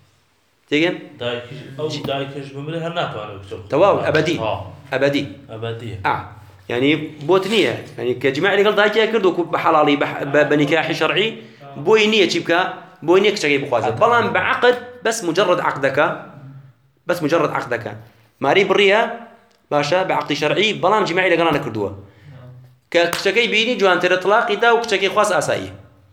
A: تيجن
C: دايك أو دايكش بمله هناتو على وكتب
A: تواو أبدي أبدي
C: أبدي
A: آه يعني بوتنية يعني كجماعي لقل دايكيا كردو بحلالي بنكاح شرعي بوينية تشيبكا بوينية كتك بخوازي بلان بعقد بس مجرد عقدك بس مجرد عقدك ماري بريا باشا بعقد شرعي بلان جماعي لقرانا كردوا كشكي بيني جوان ترى طلاقي دا وكشكي خاص أسائي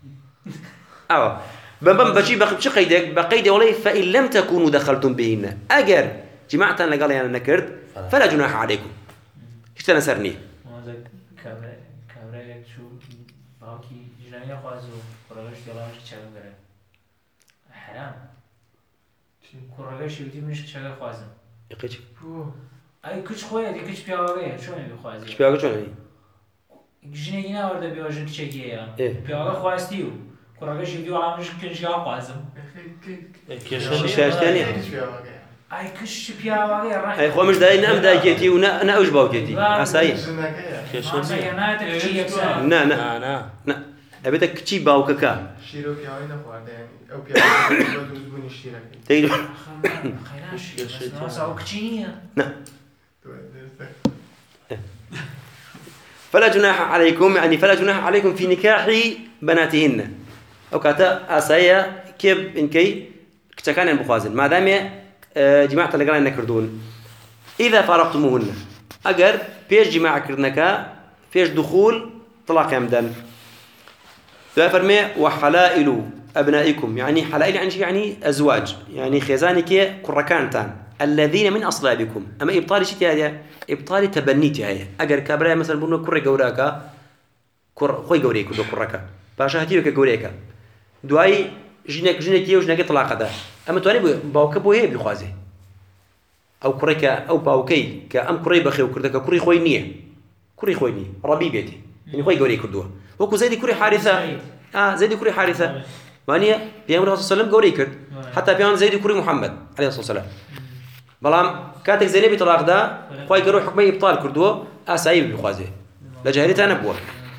A: أو بمبم بشي بقى شو قيدك بقيد ولي فإن لم تكونوا دخلتم بهن أجر جماعة لقال يعني نكرت فلا جناح عليكم إيش تنسرني
B: هذا كبر كبر شو باقي جناية خازو كرهش يلامش تشاغ غيره حرام كرهش يودي منش تشاغ خازم
A: يقيش
B: أي كش خويا دي كش بياوغيه شو يعني بخازي
A: إيش بياقول شو يعني
B: جنينا ورده بيوجن كشيء
A: إيه
B: بياوغ خواستيو كرهش يودي على مش كنش يا خازم
A: شاش ثانية
B: أي كش بياوغيه راح
A: أي خو مش داي نام دايكتي ونا أنا أوش باوكتي أسائي نا نا
C: نا
A: نا أبيتك كشي باوككا
D: شيرو بياوي نخوارده يعني أو بياوي بدون الشيرة
A: تيجي
B: خيناش بس ناس أو كشينية
A: فلا جناح عليكم يعني فلا جناح عليكم في نكاح بناتهن أو كاتا أسايا كيب إنكي كتكان بخوازن ما دام جماعة لقران نكردون إذا فارقتموهن أجر بيش جماعة كردنكا فيش دخول طلاق يمدن ففرمي وحلائل أبنائكم يعني حلائل يعني يعني أزواج يعني خزانك كركانتان الذين من أصلابكم أما إبطال شيء هذا إبطال تبنيتي هي أجر كبرى مثلا بنو كر جوراكا كر خوي جوريك دو كركا باشا هتيو كجوريكا دواي جنك جنك يو جنك طلاق ده أما تواني باوكبو هي بيخوازه أو كركا أو باوكي كأم كري بخيو كردك كري خوي نية كري خوي نية ربي بيتي يعني خوي جوريك كردوه وكو زيدي كري حارثة آه زيدي كري حارثة مانية بيامر الله صلى الله عليه وسلم جوريك حتى بيان زيدي كري محمد عليه الصلاة والسلام بلام كاتك زينبي طلاق ده خوي كروح حكمي إبطال كردوه أسايب بيخوازه لجاهلتها نبوه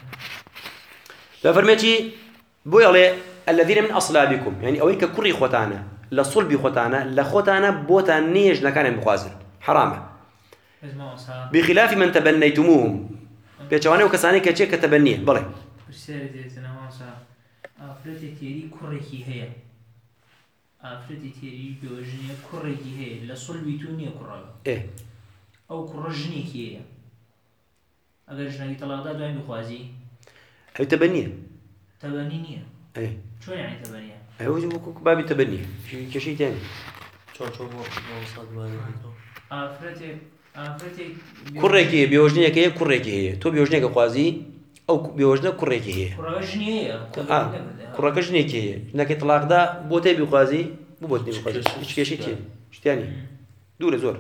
A: ففرميتي بويا الذين من أصلابكم يعني أويك كري خوتانا لصلبي خوتانا لخوتانا بوتان نيج لكان مخازن حرامه بخلاف من تبنيتموهم بيتواني وكساني كتشي كتبنيه بلى
B: بسيرتي تناوسا أفرتي تيري كركي هي أفرتي تيري بيوجني كركي هي لصلبي توني كرا
A: إيه
B: أو كرجني هي أجر جناي طلاق ده دوين بخوازي
A: هي تبنيه
B: تبنينية
A: إيه
B: شو يعني تبنية؟
A: هو باب التبنيه كشيء ثاني
C: شو شو مو مو بالي
B: أفرتي أفرتي
A: كركي بيوجني كي كركي هي تو بيوجني كقوازي أو بيوجنا كركي هي
B: كرجني هي
A: آه كركجني كي لكن طلاق ده بوتي بيقوازي مو بوتي بيقوازي إيش كشيء ثاني إيش ثاني دور زور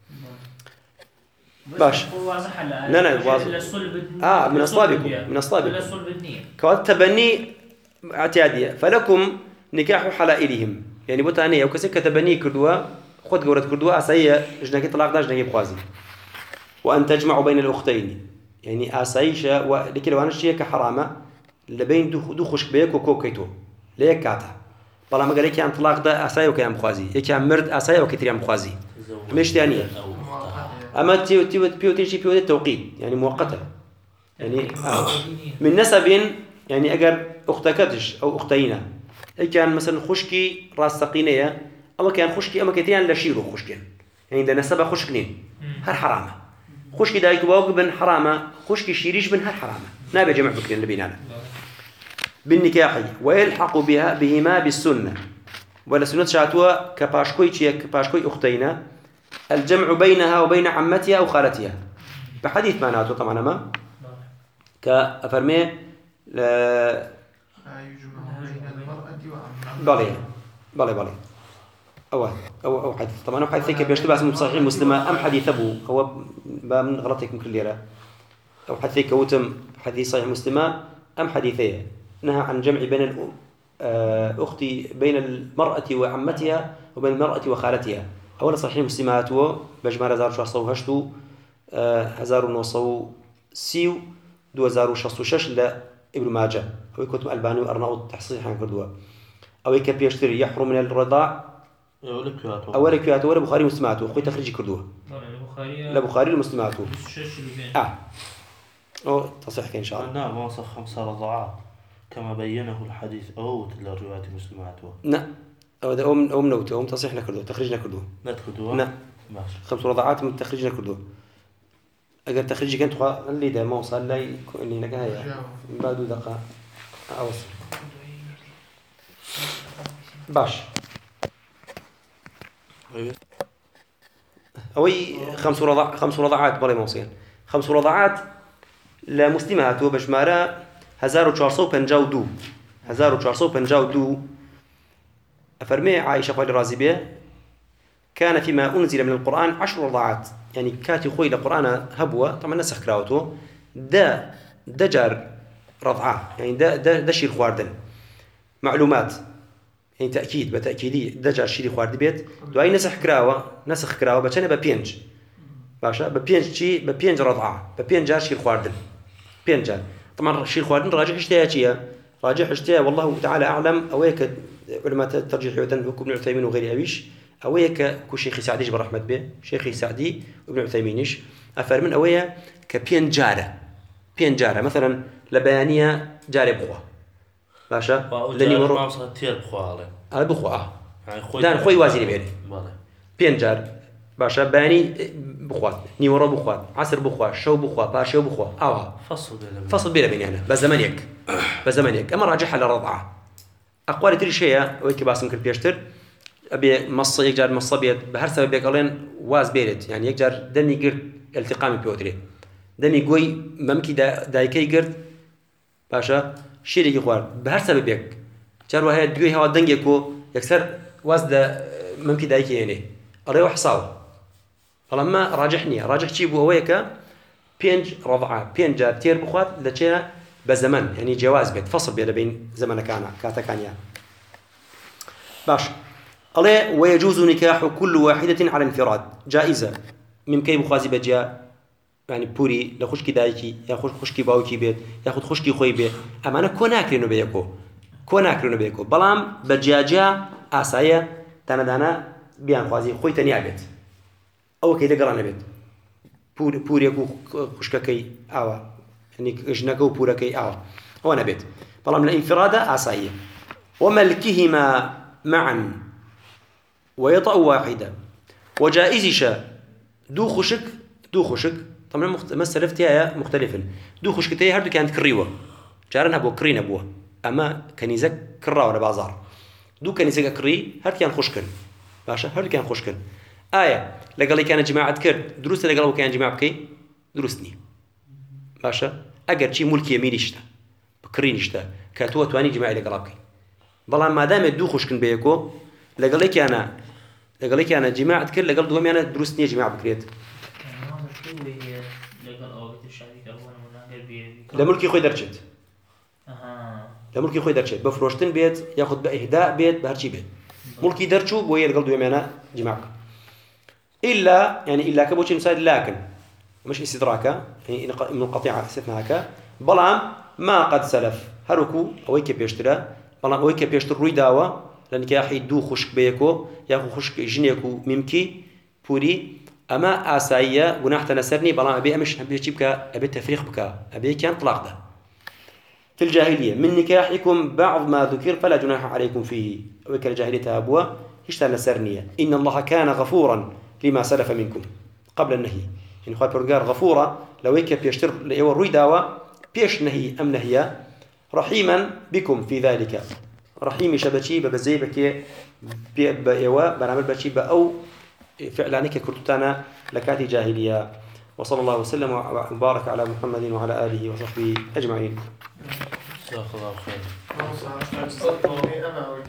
A: باش لا لا واضح آه من أصلابكم من أصلابكم كوات تبني اعتيادية فلكم نكاح حلائلهم يعني بوتانية أو كسك تبني كردوا خد جورة كردوا أسايا جناكي طلاق داش جناكي بخوازي وأن تجمعوا بين الأختين يعني أسايشة ولكن وانا شيء كحرامة لبين دو دو خشك بيك وكوكيتو ليك كاتا طالما قال لك عن طلاق ده أسايا وكيان بخوازي يك عن مرد أسايا وكتريان بخوازي مش ثانية أما تيو تيو تيو تيجي بيو التوقيت يعني مؤقتة يعني آه. من نسب يعني أجر أختكتش أو أختينا كان مثلا خشكي راس سقينية أما كان خشكي أما كتيان لشيرو خشكين يعني ده نسبة خشكنين هر حرامة خشكي دايك باوق بن حرامة خشكي شيريش بن هر حرامة نابي جمع بكرين لبينانا بالنكاح ويلحق بها بهما بالسنة ولا سنة شاتوا كباشكوي كباشكوي أختينا الجمع بينها وبين عمتها أو خالتها بحديث معناته طبعا ما كأفرمي لا بالي بالي بالي أو أو أو حديث طبعا حديث ذيك بيشتبه اسمه صحيح مسلمة أم حديث أبو هو من غلطك كل ليرة أو حديث ذيك وتم حديث صحيح مسلمة أم حديثية نهى عن جمع بين الأختي بين المرأة وعمتها وبين المرأة وخالتها أولا صحيح مسلمات و بجمار هزار وشخص وهشتو هزار ونصو سيو دو هزار وشخص وشش لابن ماجه أو كتب ألباني وأرناؤوط تحصيح عن كردوا أو كبيشتري يحرم من الرضاع أولا كياتو ولا بخاري مسلمات وأخوي تخريج كردوا لا بخاري المسلمات آه أو تصحيح إن شاء الله
C: نعم وصف خمس رضعات كما بينه الحديث أو تدل رواية مسلمات
A: نعم أو ده أم أم نوته أم تصحيحنا كردو تخريجنا كردو
C: نتكردو
A: نعم
C: ماشي
A: خمس رضعات من تخريجنا كردو أجر تخريجي كنت خا اللي ده ما وصل لي اللي نجاها بعد دقة أوصل باش أوي خمس رضع خمس رضعات بلا موصين خمس رضعات لمسلمات وبجمارة هزار وشارصو بنجاو دو هزار وشارصو بنجاو دو أفرمي عائشة قال الرازبية كان فيما أنزل من القرآن عشر رضعات يعني كاتي خوي القرآن هبوة طبعا نسخ كراوته دا دجار رضعة يعني دا دا دا شير خواردن معلومات يعني تأكيد بتأكيدي دجار شير خوارد بيت دعي نسخ كراوة نسخ كراوة بتشنا ببينج باشا ببينج شي ببينج رضعة ببينج جار شير خواردن بينجان طبعا شير خواردن راجع اشتياجية راجع اشتيا والله تعالى أعلم أويك علماء الترجيح يعتن حكم ابن عثيمين وغير أبيش أويك كشيخ سعدي جبر رحمة به شيخي سعدي وابن عثيمينش أفرمن أويا كبين جارة بين جارة مثلا لبيانية جاري بخوا باشا لاني مرو
C: ما وصلت تير بخواله
A: على بخوا اه
C: يعني خوي
A: دان خوي وازيري بيني
C: بله
A: بين جار باشا بياني بخوا نيورو بخوا عصر بخوا شو بخوا باشا بخوا اه
C: فصل بينهم
A: فصل بيني بيني أنا بزمانيك بزمانيك أما راجح على الرضعة أقوال تري شيء ويك باسم كل بيشتر أبي مص يجار مصبيت بهر سبب بيقولين واز بيرد يعني يجار دمي قرد التقامي بيوتري دمي قوي ممكن دا دايكي قرد باشا شيري خوار بهر سبب بيك جار وهي دوي هوا دنجكو يكسر واز دا ممكن دايكي يعني أريو حصاو فلما راجحني راجح شيء بو هويك بينج رضعة بين جار تير بخوات لشيء بزمن يعني جواز بيت فصل بين بين زمن كان كاتا كان يعني باش الله ويجوز نكاح كل واحدة على انفراد جائزة من كي بخازي بجا يعني بوري لخشكي دايكي ياخذ خشكي باوكي بيت ياخذ خشكي خوي بيت اما انا كوناكرينو بيكو كوناكرينو بيكو بلام بجاجا اسايا تانا دانا بيان خوازي خوي تاني بيت او كي دقران بيت بوري بوري كو خشككي اوا يعني جنكو بوركي اوا هو انا بيت بلام الانفراد اسايا وملكهما معا ويطأ واحدة وجائزش دو خشك دو خشك طبعا مخت... مسألة فتيها مختلفة دو خشكتي هردو كانت كريوة جارنها بو كرين أبوه أما كنيزك كرا ولا بازار دو كنيزك كري هرد كان خشكن باشا هرد كان خشكن آية لقال لي كان جماعة كرد دروس لقالوا كان جماعة بكي دروسني باشا أجر شيء ملكي يمين يشتا بكرين يشتا كاتوه تواني جماعة لقالوا بكي بلان ما دام دو خشكن بيكو لقال لك أنا لقال لك أنا جماعة كل لقال دوامي أنا دروسني جماعة بكريت لملكي خوي درجت لملكي خوي درجت بفروشتن بيت ياخذ بإهداء بيت بهرشي بيت ملكي درجو بويه لقال دوامي أنا جماعة إلا يعني إلا كبوش مساعد لكن مش استدراكا يعني من القطيعة استثناءك بلان ما قد سلف هركو أويك بيشترى بلان أويك بيشترى روي داوة لأنك يا أخي دو خشك بيكو ياخو خشك جنيكو ممكي بوري أما آسايا جناح تنسرني بلا أبي أمش أبي أجيبك أبي تفريق بك أبي كان طلاق ده في الجاهلية من نكاحكم بعض ما ذكر فلا جناح عليكم فيه وكل الجاهلية أبوه يشتغل نسرنية إن الله كان غفورا لما سلف منكم قبل النهي يعني خالد برجار غفورا لو هيك بيشتر لو الروي داوا بيش نهي أم نهي رحيما بكم في ذلك رحيم شبشي ببزي بكي بيوا برامل بشي أو فعلانك كرتنا لكاتي جاهلية وصلى الله وسلم وبارك على محمد وعلى آله وصحبه أجمعين.
C: جزاك الله خير.